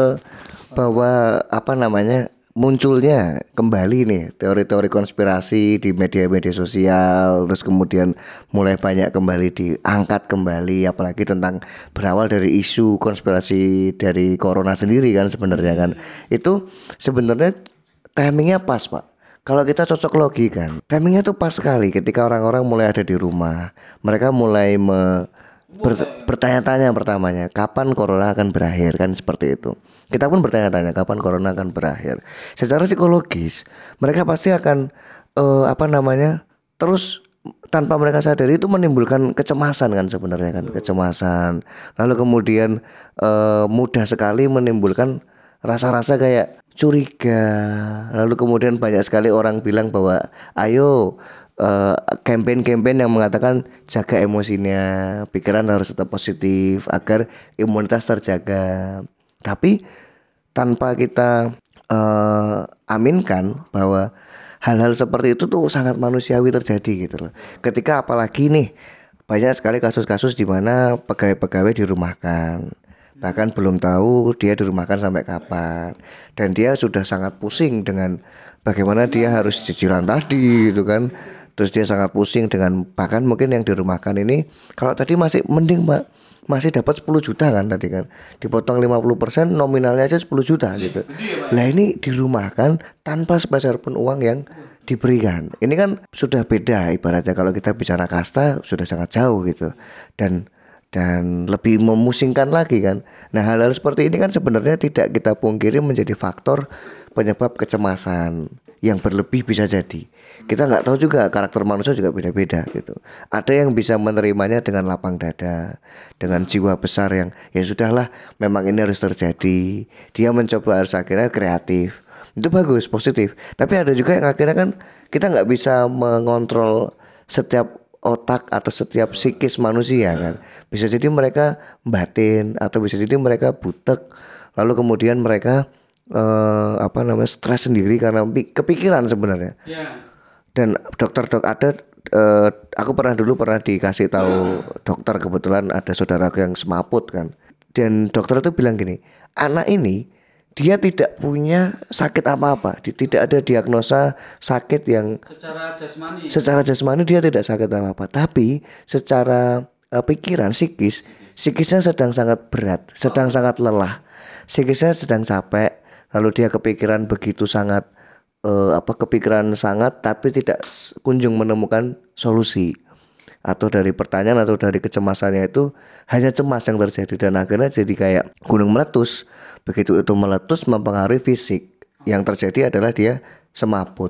Speaker 1: bahwa apa namanya munculnya kembali nih teori-teori konspirasi di media-media sosial, terus kemudian mulai banyak kembali diangkat kembali, apalagi tentang berawal dari isu konspirasi dari corona sendiri kan sebenarnya kan. Itu sebenarnya timingnya pas Pak. Kalau kita cocok logi kan, timingnya tuh pas sekali ketika orang-orang mulai ada di rumah. Mereka mulai bertanya-tanya pertamanya, kapan corona akan berakhir kan seperti itu. Kita pun bertanya-tanya kapan corona akan berakhir. Secara psikologis, mereka pasti akan terus tanpa mereka sadari itu menimbulkan kecemasan kan sebenarnya kan, kecemasan. Lalu kemudian mudah sekali menimbulkan rasa-rasa kayak curiga. Lalu kemudian banyak sekali orang bilang bahwa ayo campaign-campaign yang mengatakan jaga emosinya, pikiran harus tetap positif agar imunitas terjaga. Tapi tanpa kita aminkan bahwa hal-hal seperti itu tuh sangat manusiawi terjadi gitu loh. Ketika apalagi nih banyak sekali kasus-kasus di mana pegawai-pegawai dirumahkan. Bahkan belum tahu dia dirumahkan sampai kapan. Dan dia sudah sangat pusing dengan bagaimana dia harus cicilan tadi gitu kan. Terus dia sangat pusing dengan bahkan mungkin yang dirumahkan ini kalau tadi masih mending Pak, masih dapat 10 juta kan tadi kan. Dipotong 50% nominalnya aja 10 juta gitu. Lah ini dirumahkan tanpa sepeser pun uang yang diberikan. Ini kan sudah beda ibaratnya kalau kita bicara kasta sudah sangat jauh gitu. Dan lebih memusingkan lagi kan. Nah hal-hal seperti ini kan sebenarnya tidak kita pungkiri menjadi faktor penyebab kecemasan yang berlebih bisa jadi. Kita nggak tahu juga karakter manusia juga beda-beda gitu. Ada yang bisa menerimanya dengan lapang dada, dengan jiwa besar yang ya sudahlah memang ini harus terjadi. Dia mencoba harus akhirnya kreatif. Itu bagus, positif. Tapi ada juga yang akhirnya kan kita nggak bisa mengontrol setiap otak atau setiap psikis manusia kan. Bisa jadi mereka batin atau bisa jadi mereka butek. Lalu kemudian mereka stres sendiri karena kepikiran sebenarnya. Yeah. Dan dokter ada aku pernah dikasih tahu dokter, kebetulan ada saudaraku yang semaput kan. Dan dokter itu bilang gini, anak ini dia tidak punya sakit apa-apa, tidak ada diagnosa sakit yang secara jasmani dia tidak sakit apa-apa, tapi secara pikiran psikisnya sedang sangat berat, sedang sangat lelah, psikisnya sedang capek, lalu dia kepikiran begitu sangat tapi tidak kunjung menemukan solusi. atau dari pertanyaan atau dari kecemasannya itu hanya cemas yang terjadi dan akhirnya jadi kayak gunung meletus. Begitu itu meletus mempengaruhi fisik. Yang terjadi adalah dia semaput.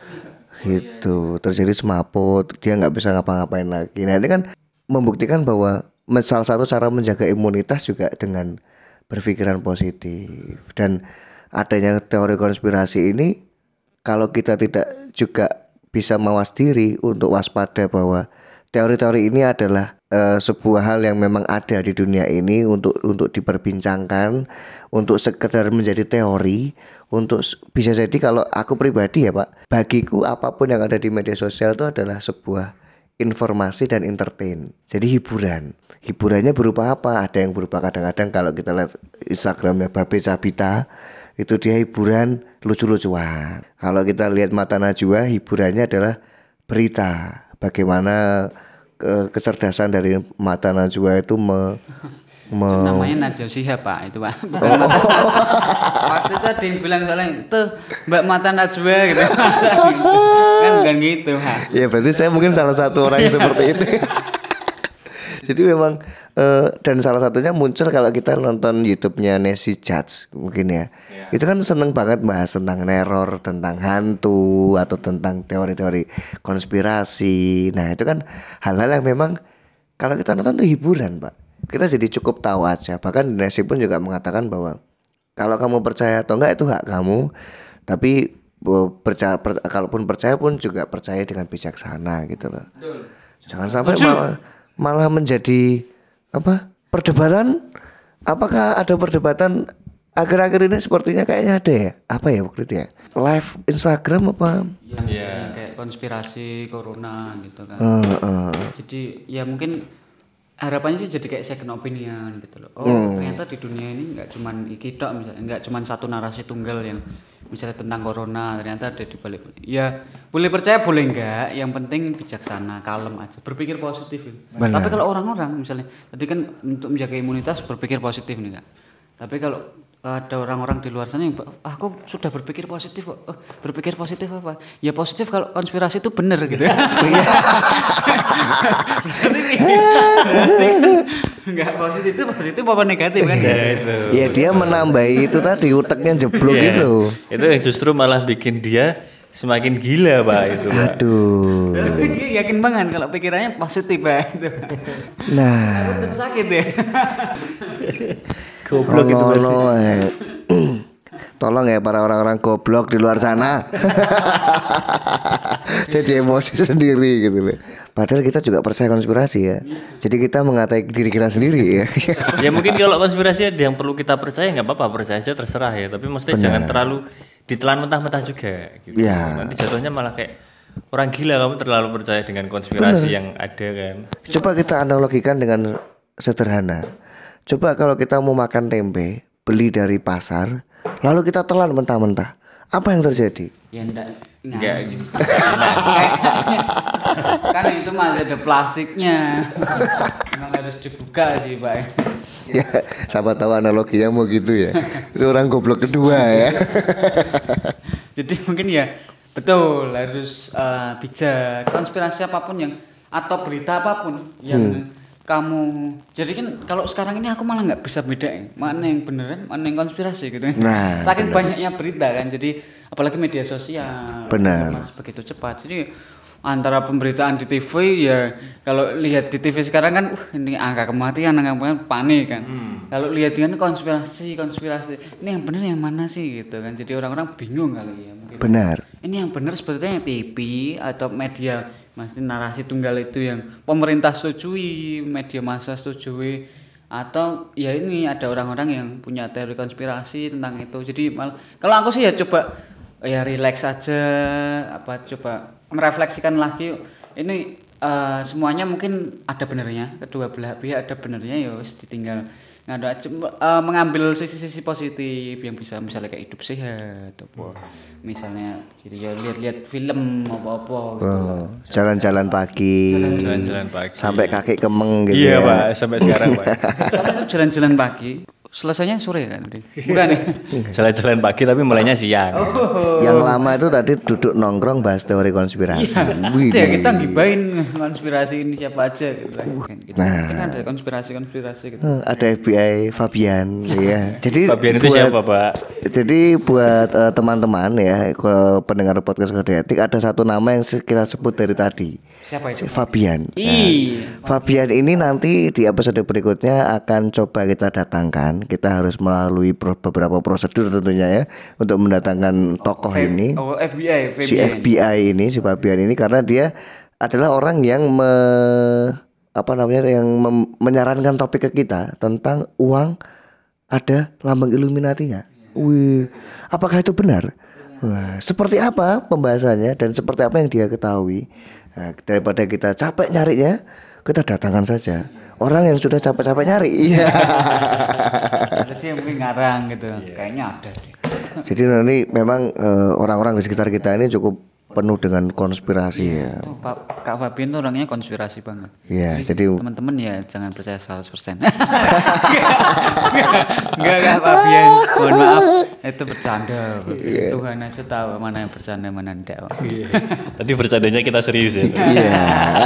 Speaker 1: Gitu, terjadi semaput, dia nggak bisa ngapa-ngapain lagi. Nah ini kan membuktikan bahwa salah satu cara menjaga imunitas juga dengan berpikiran positif. Dan adanya teori konspirasi ini, kalau kita tidak juga bisa mawas diri untuk waspada bahwa teori-teori ini adalah sebuah hal yang memang ada di dunia ini untuk diperbincangkan, untuk sekedar menjadi teori, untuk bisa jadi kalau aku pribadi ya Pak, bagiku apapun yang ada di media sosial itu adalah sebuah informasi dan entertain. Jadi hiburan. Hiburannya berupa apa? Ada yang berupa kadang-kadang kalau kita lihat Instagramnya Babe Cabita, itu dia hiburan lucu-lucuan. Kalau kita lihat Mata Najwa, hiburannya adalah berita. Bagaimana kecerdasan dari Mata Najwa itu
Speaker 2: namanya Najwa Shihab Pak itu Pak. Bukan Mata. Waktu itu ada yang bilang soalnya tuh Mbak Mata Najwa gitu. Kan bukan gitu Pak.
Speaker 1: Ya berarti saya mungkin salah satu orang yang seperti itu. Jadi memang dan salah satunya muncul kalau kita nonton YouTube-nya Nancy Judge mungkin ya. Itu kan seneng banget bahas tentang neror, tentang hantu atau tentang teori-teori konspirasi. Nah itu kan hal-hal yang memang kalau kita nonton itu hiburan Pak. Kita jadi cukup tahu aja. Bahkan Nancy pun juga mengatakan bahwa kalau kamu percaya atau enggak itu hak kamu. Tapi kalaupun percaya pun juga percaya dengan bijaksana gitu loh. Jangan sampai malah menjadi perdebatan. Apakah ada perdebatan akhir-akhir ini sepertinya kayaknya ada ya? Apa ya waktu itu ya? Live Instagram apa?
Speaker 2: Yang kayak konspirasi corona gitu kan. Jadi ya mungkin harapannya sih jadi kayak second opinion gitu loh. Ternyata di dunia ini nggak cuman iki tok misalnya, nggak cuman satu narasi tunggal yang misalnya tentang corona, ternyata ada di balik. Ya boleh percaya boleh enggak, yang penting bijaksana, kalem aja, berpikir positif. Tapi kalau orang-orang misalnya tadi kan untuk menjaga imunitas berpikir positif nih Kak. Tapi kalau ada orang-orang di luar sana yang aku sudah berpikir positif kok. Berpikir positif apa? Ya positif kalau konspirasi itu benar gitu. Enggak positif apa negatif kan?
Speaker 1: Ya dia menambahi itu tadi uteknya jeblok gitu.
Speaker 3: Itu yang justru malah bikin dia semakin gila Pak itu Pak.
Speaker 1: Aduh.
Speaker 2: Tapi dia yakin banget kalau pikirannya positif Pak itu.
Speaker 1: Nah.
Speaker 2: Tetap sakit ya.
Speaker 3: Goblok itu pasti.
Speaker 1: Tolong ya para orang-orang goblok di luar sana. Jadi emosi sendiri gitu loh. Padahal kita juga percaya konspirasi ya. Jadi kita mengatai diri kita sendiri ya.
Speaker 3: Ya mungkin kalau konspirasi ada yang perlu kita percaya nggak apa-apa, percaya aja terserah ya. Tapi maksudnya jangan terlalu ditelan mentah-mentah juga gitu.
Speaker 1: Ya.
Speaker 3: Nanti jatuhnya malah kayak orang gila kamu terlalu percaya dengan konspirasi yang ada kan.
Speaker 1: Coba kita analogikan dengan sederhana. Coba kalau kita mau makan tempe, beli dari pasar, lalu kita telan mentah-mentah, apa yang terjadi?
Speaker 2: Ya enggak kan itu masih ada plastiknya. Memang harus dibuka sih Pak.
Speaker 1: Ya, siapa tahu analoginya mau gitu ya. Itu orang goblok kedua ya.
Speaker 2: Jadi mungkin ya betul harus bijak. Konspirasi apapun yang atau berita apapun yang kamu, jadi kan kalau sekarang ini aku malah nggak bisa bedain mana yang beneran, mana yang konspirasi gitu.
Speaker 1: Nah,
Speaker 2: saking banyaknya berita kan, jadi apalagi media sosial,
Speaker 1: benar,
Speaker 2: begitu cepat. Jadi antara pemberitaan di TV ya, kalau lihat di TV sekarang kan, ini angka kematian, panik kan. Kalau lihat kan konspirasi, ini yang benar yang mana sih gitu kan? Jadi orang-orang bingung kali ya. Mungkin.
Speaker 1: Benar.
Speaker 2: Ini yang benar sebetulnya TV atau media. Masih narasi tunggal itu yang pemerintah setujui, media massa setujui, atau ya ini ada orang-orang yang punya teori konspirasi tentang itu. Jadi kalau aku sih ya coba ya relax aja, coba merefleksikan lagi ini semuanya mungkin ada benernya, kedua belah pihak ada benernya, ya wis ditinggal mengambil sisi-sisi positif yang bisa misalnya kayak hidup sehat apa misalnya gitu ya, lihat-lihat film apa-apa gitu.
Speaker 1: Jalan-jalan pagi
Speaker 3: Jalan-jalan pagi
Speaker 1: sampai kaki kemeng gitu.
Speaker 3: Iya Pak, sampai sekarang Pak.
Speaker 2: Soalnya itu jalan-jalan pagi selesainya sore kan tadi. Bukan ya?
Speaker 3: Jalan-jalan pagi tapi mulainya siang.
Speaker 1: Yang lama itu tadi duduk nongkrong bahas teori konspirasi. Wih,
Speaker 2: Ya kita gibain konspirasi ini siapa aja gitu. Gitu.
Speaker 1: Nah.
Speaker 2: Kan ada konspirasi gitu.
Speaker 1: Ada FBI Fabian ya. Jadi
Speaker 3: Fabian itu siapa, Pak?
Speaker 1: Jadi buat teman-teman ya, ke pendengar podcast Kode Etik, ada satu nama yang kita sebut dari tadi.
Speaker 2: Siapa itu?
Speaker 1: Si Fabian. Fabian ini nanti di episode berikutnya akan coba kita datangkan. Kita harus melalui beberapa prosedur tentunya ya untuk mendatangkan tokoh ini.
Speaker 2: Oh, FBI.
Speaker 1: Si FBI ini, si Fabian ini, karena dia adalah orang yang menyarankan topik ke kita tentang uang ada lambang Illuminati-nya. Wih, apakah itu benar? Wah, seperti apa pembahasannya dan seperti apa yang dia ketahui? Nah, daripada kita capek nyarinya, kita datangkan saja orang yang sudah capek-capek nyari. Iya.
Speaker 2: Jadi mungkin ngarang gitu. Kayaknya ada deh.
Speaker 1: Jadi nanti memang orang-orang di sekitar kita ini cukup penuh dengan konspirasi ya.
Speaker 2: Tuh, Kak Fabian tuh orangnya konspirasi banget.
Speaker 1: Iya, jadi
Speaker 2: teman-teman ya jangan percaya 100%. Enggak Kak Fabian, mohon maaf itu bercanda. Tuhan aja tahu mana yang bercanda mana enggak.
Speaker 3: Tadi bercandanya kita serius ya.
Speaker 1: iya.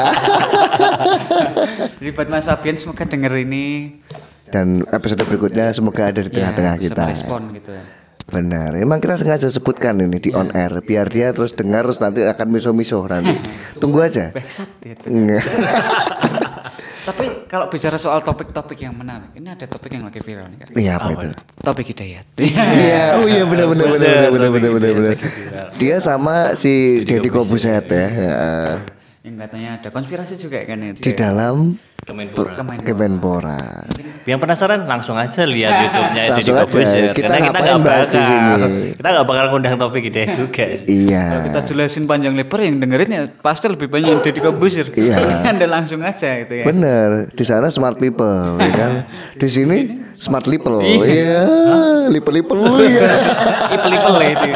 Speaker 2: Jadi buat Mas Fabian semoga denger ini
Speaker 1: Dan episode berikutnya semoga ada di tengah-tengah
Speaker 2: bisa
Speaker 1: kita.
Speaker 2: merespon gitu ya.
Speaker 1: Benar, emang kita sengaja sebutkan ini di on air biar dia terus dengar terus nanti akan miso-miso nanti. Tunggu aja.
Speaker 2: Bangsat gitu.
Speaker 1: Enggak.
Speaker 2: Tapi kalau bicara soal topik-topik yang menarik, ini ada topik yang lagi viral nih Kak.
Speaker 1: Iya apa itu?
Speaker 2: Topik hidayat.
Speaker 1: Iya, oh iya benar. Dia sama si Deddy Kobuset ya.
Speaker 2: Yang katanya ada konspirasi juga kan itu.
Speaker 1: Di dalam
Speaker 3: Kemenpora. Yang penasaran langsung aja lihat YouTube-nya Deddy
Speaker 1: Langsung aja.
Speaker 3: Kobuser.
Speaker 1: Kita
Speaker 3: Karena kita
Speaker 1: ngapain
Speaker 3: nggak
Speaker 1: bahas di sini?
Speaker 3: Kita nggak bakal ngundang topik ide juga.
Speaker 1: Iya.
Speaker 2: Kalau kita jelasin panjang lebar yang dengerin ya pasti lebih banyak yang Deddy Kobuser.
Speaker 1: Iya.
Speaker 2: Anda langsung aja gitu ya.
Speaker 1: Bener, di sana smart people, ya kan? Di sini smart people, iya, lipel-lipel, iya.
Speaker 2: Ipel-ipel ya itu.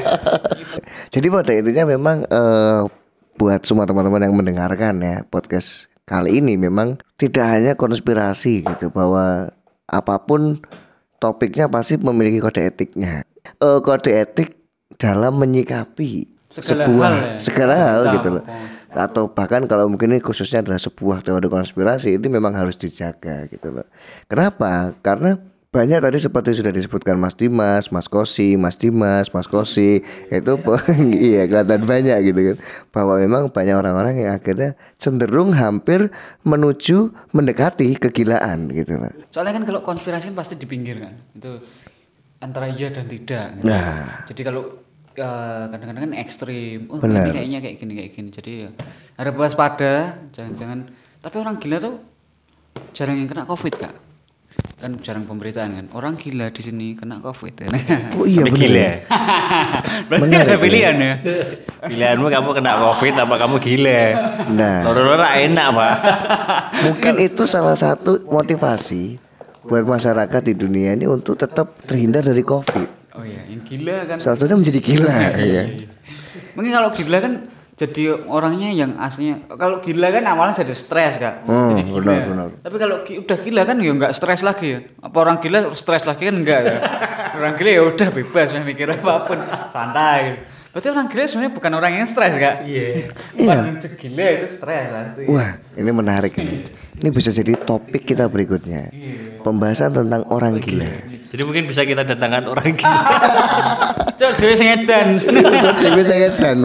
Speaker 1: Jadi pada intinya memang buat semua teman-teman yang mendengarkan ya podcast kali ini memang tidak hanya konspirasi gitu, bahwa apapun topiknya pasti memiliki kode etiknya. Kode etik dalam menyikapi segala hal gitu loh. Atau bahkan kalau mungkin ini khususnya adalah sebuah teori konspirasi, itu memang harus dijaga gitu loh. Kenapa? Karena banyak tadi seperti sudah disebutkan Mas Dimas, Mas Kosi, Mas Dimas, Mas Kosi, itu iya kelihatan banyak gitu kan, bahwa memang banyak orang-orang yang akhirnya cenderung hampir menuju mendekati kegilaan gitu loh.
Speaker 2: Soalnya kan kalau konspirasi pasti dipinggirkan. Itu antara iya dan tidak. Gitu.
Speaker 1: Nah.
Speaker 2: Jadi kalau kadang-kadang kan ekstrim. Oh,
Speaker 1: Benar.
Speaker 2: ini kayaknya kayak gini. Jadi ya harus waspada, jangan. Tapi orang gila tuh jarang yang kena Covid, Kak. Kan jarang pemberitaan kan. Orang gila di sini kena Covid ya.
Speaker 1: Oh iya benar.
Speaker 3: Gila.
Speaker 2: Berarti ada pilihan ya.
Speaker 3: Pilihanmu kamu kena Covid apa kamu gila?
Speaker 1: Nah,
Speaker 3: Loro-loro enak, Pak.
Speaker 1: mungkin itu salah satu motivasi buat masyarakat di dunia ini untuk tetap terhindar dari Covid.
Speaker 2: Oh iya, yang gila kan.
Speaker 1: Salah satunya menjadi gila ya.
Speaker 2: Mungkin kalau gila kan jadi orangnya yang aslinya. Kalau gila kan awalnya jadi stres Kak. Jadi gila.
Speaker 1: Benar.
Speaker 2: Tapi kalau udah gila kan ya enggak stres lagi ya. Apa orang gila stres lagi kan enggak ya. Orang gila ya udah bebas mikir apapun, santai. Berarti orang gila sebenarnya bukan orang yang stres Kak. Iya. Bukan gila itu stres lah.
Speaker 1: Wah, ini menarik ini. Ini bisa jadi topik kita berikutnya. Pembahasan tentang orang gila.
Speaker 3: Jadi mungkin bisa kita datangkan orang gila.
Speaker 2: Cok dhewe sing edan.
Speaker 1: Dewi saya dan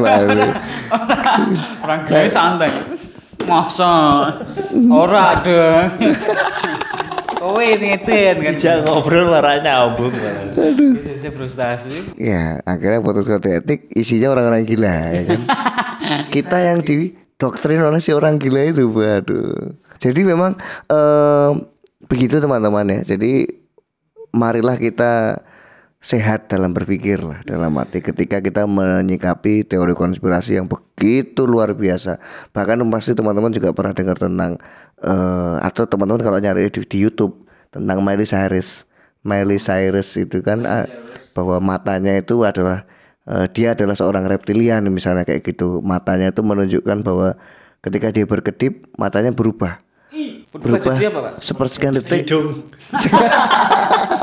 Speaker 2: Orang gila santai. Masa ora ada. Kowe sing edan kan.
Speaker 3: Jangan ngobrol marahnya nyambung.
Speaker 2: Aduh. Saya frustasi.
Speaker 1: Ya, akhirnya podcast kode etik isinya orang-orang gila ya kan. Kita yang didoktrin oleh si orang gila itu, waduh. Jadi memang begitu teman-teman ya. Jadi marilah kita sehat dalam berpikir lah, dalam arti ketika kita menyikapi teori konspirasi yang begitu luar biasa. Bahkan pasti teman-teman juga pernah dengar tentang atau teman-teman kalau nyari di YouTube tentang Miley Cyrus itu kan bahwa matanya itu adalah dia adalah seorang reptilian misalnya kayak gitu. Matanya itu menunjukkan bahwa ketika dia berkedip matanya berubah
Speaker 2: Berubah jadi apa, Pak?
Speaker 1: sepersekian detik.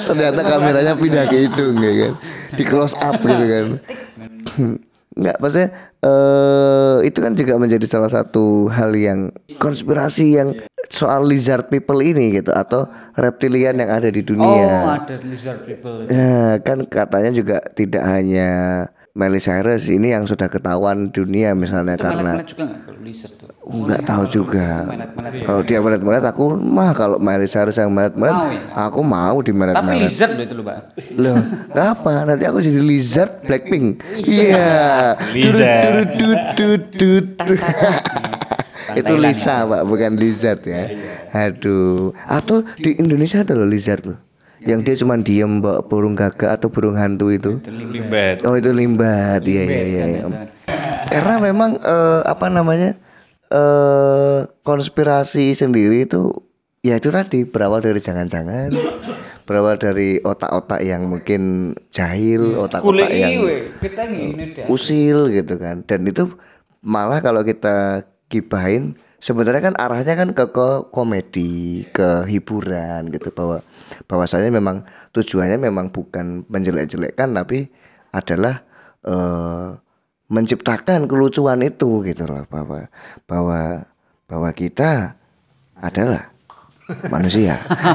Speaker 1: Ternyata kameranya pindah ke hidung ya kan. Di close up gitu kan. Enggak, maksudnya itu kan juga menjadi salah satu hal yang konspirasi yang soal lizard people ini gitu, atau reptilian yang ada di dunia.
Speaker 2: Oh, ada lizard people.
Speaker 1: Ya, kan katanya juga tidak hanya Miley Cyrus ini yang sudah ketahuan dunia misalnya,
Speaker 2: Itu
Speaker 1: karena
Speaker 2: melet-melet juga nggak kalau lizard tuh?
Speaker 1: nggak tahu juga.
Speaker 2: Melet-melet.
Speaker 1: Kalau dia melet-melet aku mah, kalau Miley Cyrus yang melet-melet
Speaker 2: Mau ya?
Speaker 1: aku mau di
Speaker 2: Tapi
Speaker 1: melet-melet.
Speaker 2: lizard loh itu loh, Pak.
Speaker 1: Loh, apa? Nanti aku jadi lizard Blackpink. Iya.
Speaker 3: Lizard.
Speaker 1: Dut. Itu Lisa, Pak, bukan lizard ya. Aduh. Atau di Indonesia ada loh lizard loh. Yang dia cuma diem bawa burung gagak atau burung hantu itu.
Speaker 3: Libat.
Speaker 1: Oh, itu limbat. Iya. Karena memang apa namanya? Konspirasi sendiri itu ya itu tadi berawal dari jangan-jangan, berawal dari otak-otak yang mungkin jahil, otak-otak yang usil gitu kan. Dan itu malah kalau kita gibahin sebenarnya kan arahnya kan ke komedi, ke hiburan gitu, bahwasanya memang tujuannya memang bukan menjelek-jelekkan, tapi adalah menciptakan kelucuan itu gitu loh, bahwa kita adalah manusia.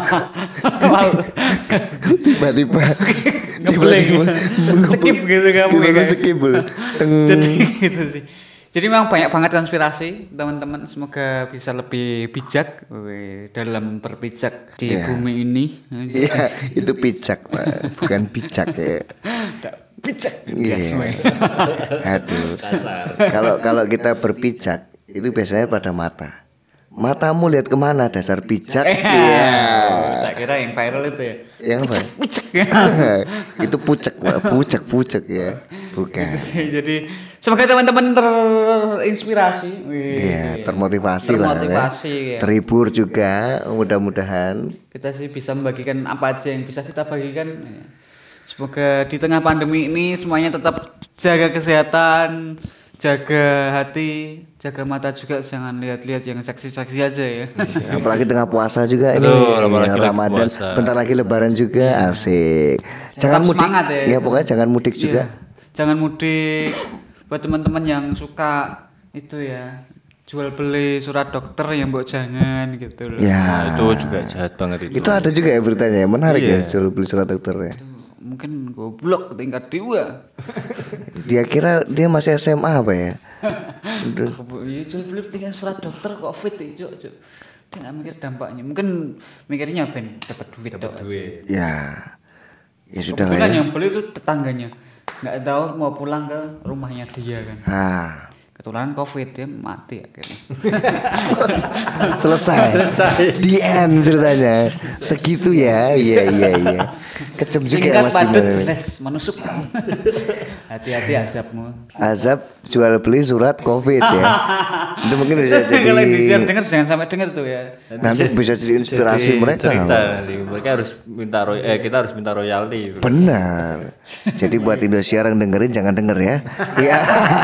Speaker 1: tiba-tiba
Speaker 2: skip gitu kamu ya kan?
Speaker 1: skip.
Speaker 2: Jadi gitu sih. Jadi memang banyak banget konspirasi, teman-teman. Semoga bisa lebih bijak dalam berpijak di bumi ini.
Speaker 1: Iya, itu pijak, Pak, bukan bijak ya.
Speaker 2: Bijak.
Speaker 1: Iya. Aduh. Kalau kita berpijak itu biasanya pada mata. Matamu lihat kemana, dasar bijak? Iya.
Speaker 2: Tak kira yang viral itu ya.
Speaker 1: Yang apa?
Speaker 2: Bijak.
Speaker 1: Itu pucek, Pak. Pucek ya. Bukan.
Speaker 2: Gitu sih. Jadi semoga teman-teman terinspirasi.
Speaker 1: Iya, termotivasi lah.
Speaker 2: Ya.
Speaker 1: Terhibur juga, mudah-mudahan.
Speaker 2: Kita sih bisa membagikan apa aja yang bisa kita bagikan. Semoga di tengah pandemi ini semuanya tetap jaga kesehatan, jaga hati, jaga mata juga, jangan lihat-lihat yang saksi-saksi aja ya.
Speaker 1: Apalagi tengah puasa juga ini.
Speaker 3: apalagi
Speaker 1: Ramadan,
Speaker 3: puasa.
Speaker 1: bentar lagi lebaran juga, asik. Jangan
Speaker 2: Tetap
Speaker 1: mudik.
Speaker 2: semangat ya.
Speaker 1: Pokoknya jangan mudik juga.
Speaker 2: Jangan mudik. Buat teman-teman yang suka itu ya, jual beli surat dokter yang mbok jangan gitu loh.
Speaker 1: Ya.
Speaker 3: Nah, itu juga jahat banget itu.
Speaker 1: Itu ada juga ya beritanya, menarik ya, jual beli surat dokter ya.
Speaker 2: Mungkin goblok tingkat 2.
Speaker 1: Dia kira dia masih SMA apa ya?
Speaker 2: Iya, jual beli tingkat surat dokter Covid itu, Cuk. Dia enggak mikir dampaknya. Mungkin mikirnya ben dapat duit.
Speaker 1: Ya. Ya sudah lah
Speaker 2: Kebetulan
Speaker 1: ya.
Speaker 2: yang beli itu tetangganya. Enggak tahu mau pulang ke rumahnya dia kan.
Speaker 1: Ah,
Speaker 2: Ketularan Covid dia mati akhirnya.
Speaker 1: selesai. The end ceritanya. Segitu ya. Iya. Kejem juga
Speaker 2: Singkat
Speaker 1: Mas
Speaker 2: padat
Speaker 1: Dimas.
Speaker 2: jelas menusuk. Hati-hati azabmu.
Speaker 1: Azab jual beli surat Covid ya. Itu mungkin bisa
Speaker 2: Kalau yang di-share
Speaker 1: jadi
Speaker 2: dengar jangan sampai dengar tuh ya.
Speaker 1: nanti bisa jadi inspirasi mereka.
Speaker 3: cerita nanti. Mereka harus minta kita harus minta royalti.
Speaker 1: Benar. Jadi buat Indosiar yang dengerin jangan denger ya. Iya.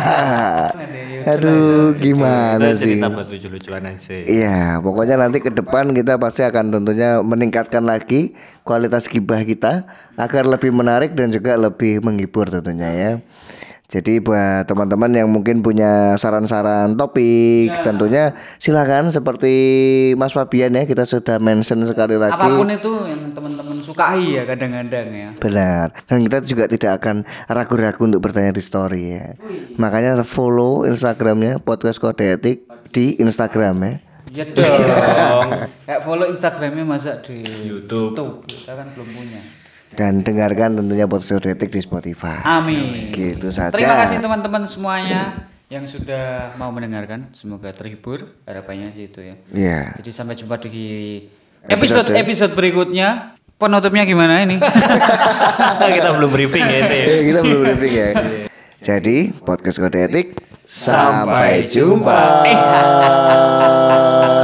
Speaker 1: Aduh, gimana
Speaker 3: Kita
Speaker 1: sih?
Speaker 3: cerita buat lucu-lucuan aja.
Speaker 1: Iya, pokoknya nanti ke depan kita pasti akan tentunya meningkatkan lagi kualitas gibah kita agar lebih menarik dan juga lebih menghibur tentunya ya. Jadi buat teman-teman yang mungkin punya saran-saran topik, tentunya silakan seperti Mas Fabian ya, kita sudah mention sekali lagi.
Speaker 2: Apapun itu yang teman-teman sukai ya kadang-kadang ya.
Speaker 1: Benar. Dan kita juga tidak akan ragu-ragu untuk bertanya di story ya. Makanya follow Instagramnya Podcast Kode Etik di Instagram ya.
Speaker 2: Ya dong. Kayak follow Instagramnya masa di
Speaker 3: YouTube.
Speaker 2: Kita kan belum punya.
Speaker 1: Dan dengarkan tentunya Podcast Kode Etik di Spotify.
Speaker 2: Amin.
Speaker 1: Gitu saja.
Speaker 2: Terima kasih teman-teman semuanya yang sudah mau mendengarkan. Semoga terhibur. Harapannya sih itu ya.
Speaker 1: Iya.
Speaker 2: Jadi sampai jumpa di episode berikutnya. Penutupnya gimana ini?
Speaker 3: Kita belum briefing ya ini.
Speaker 1: Kita belum briefing ya. Jadi Podcast Kode Etik sampai jumpa.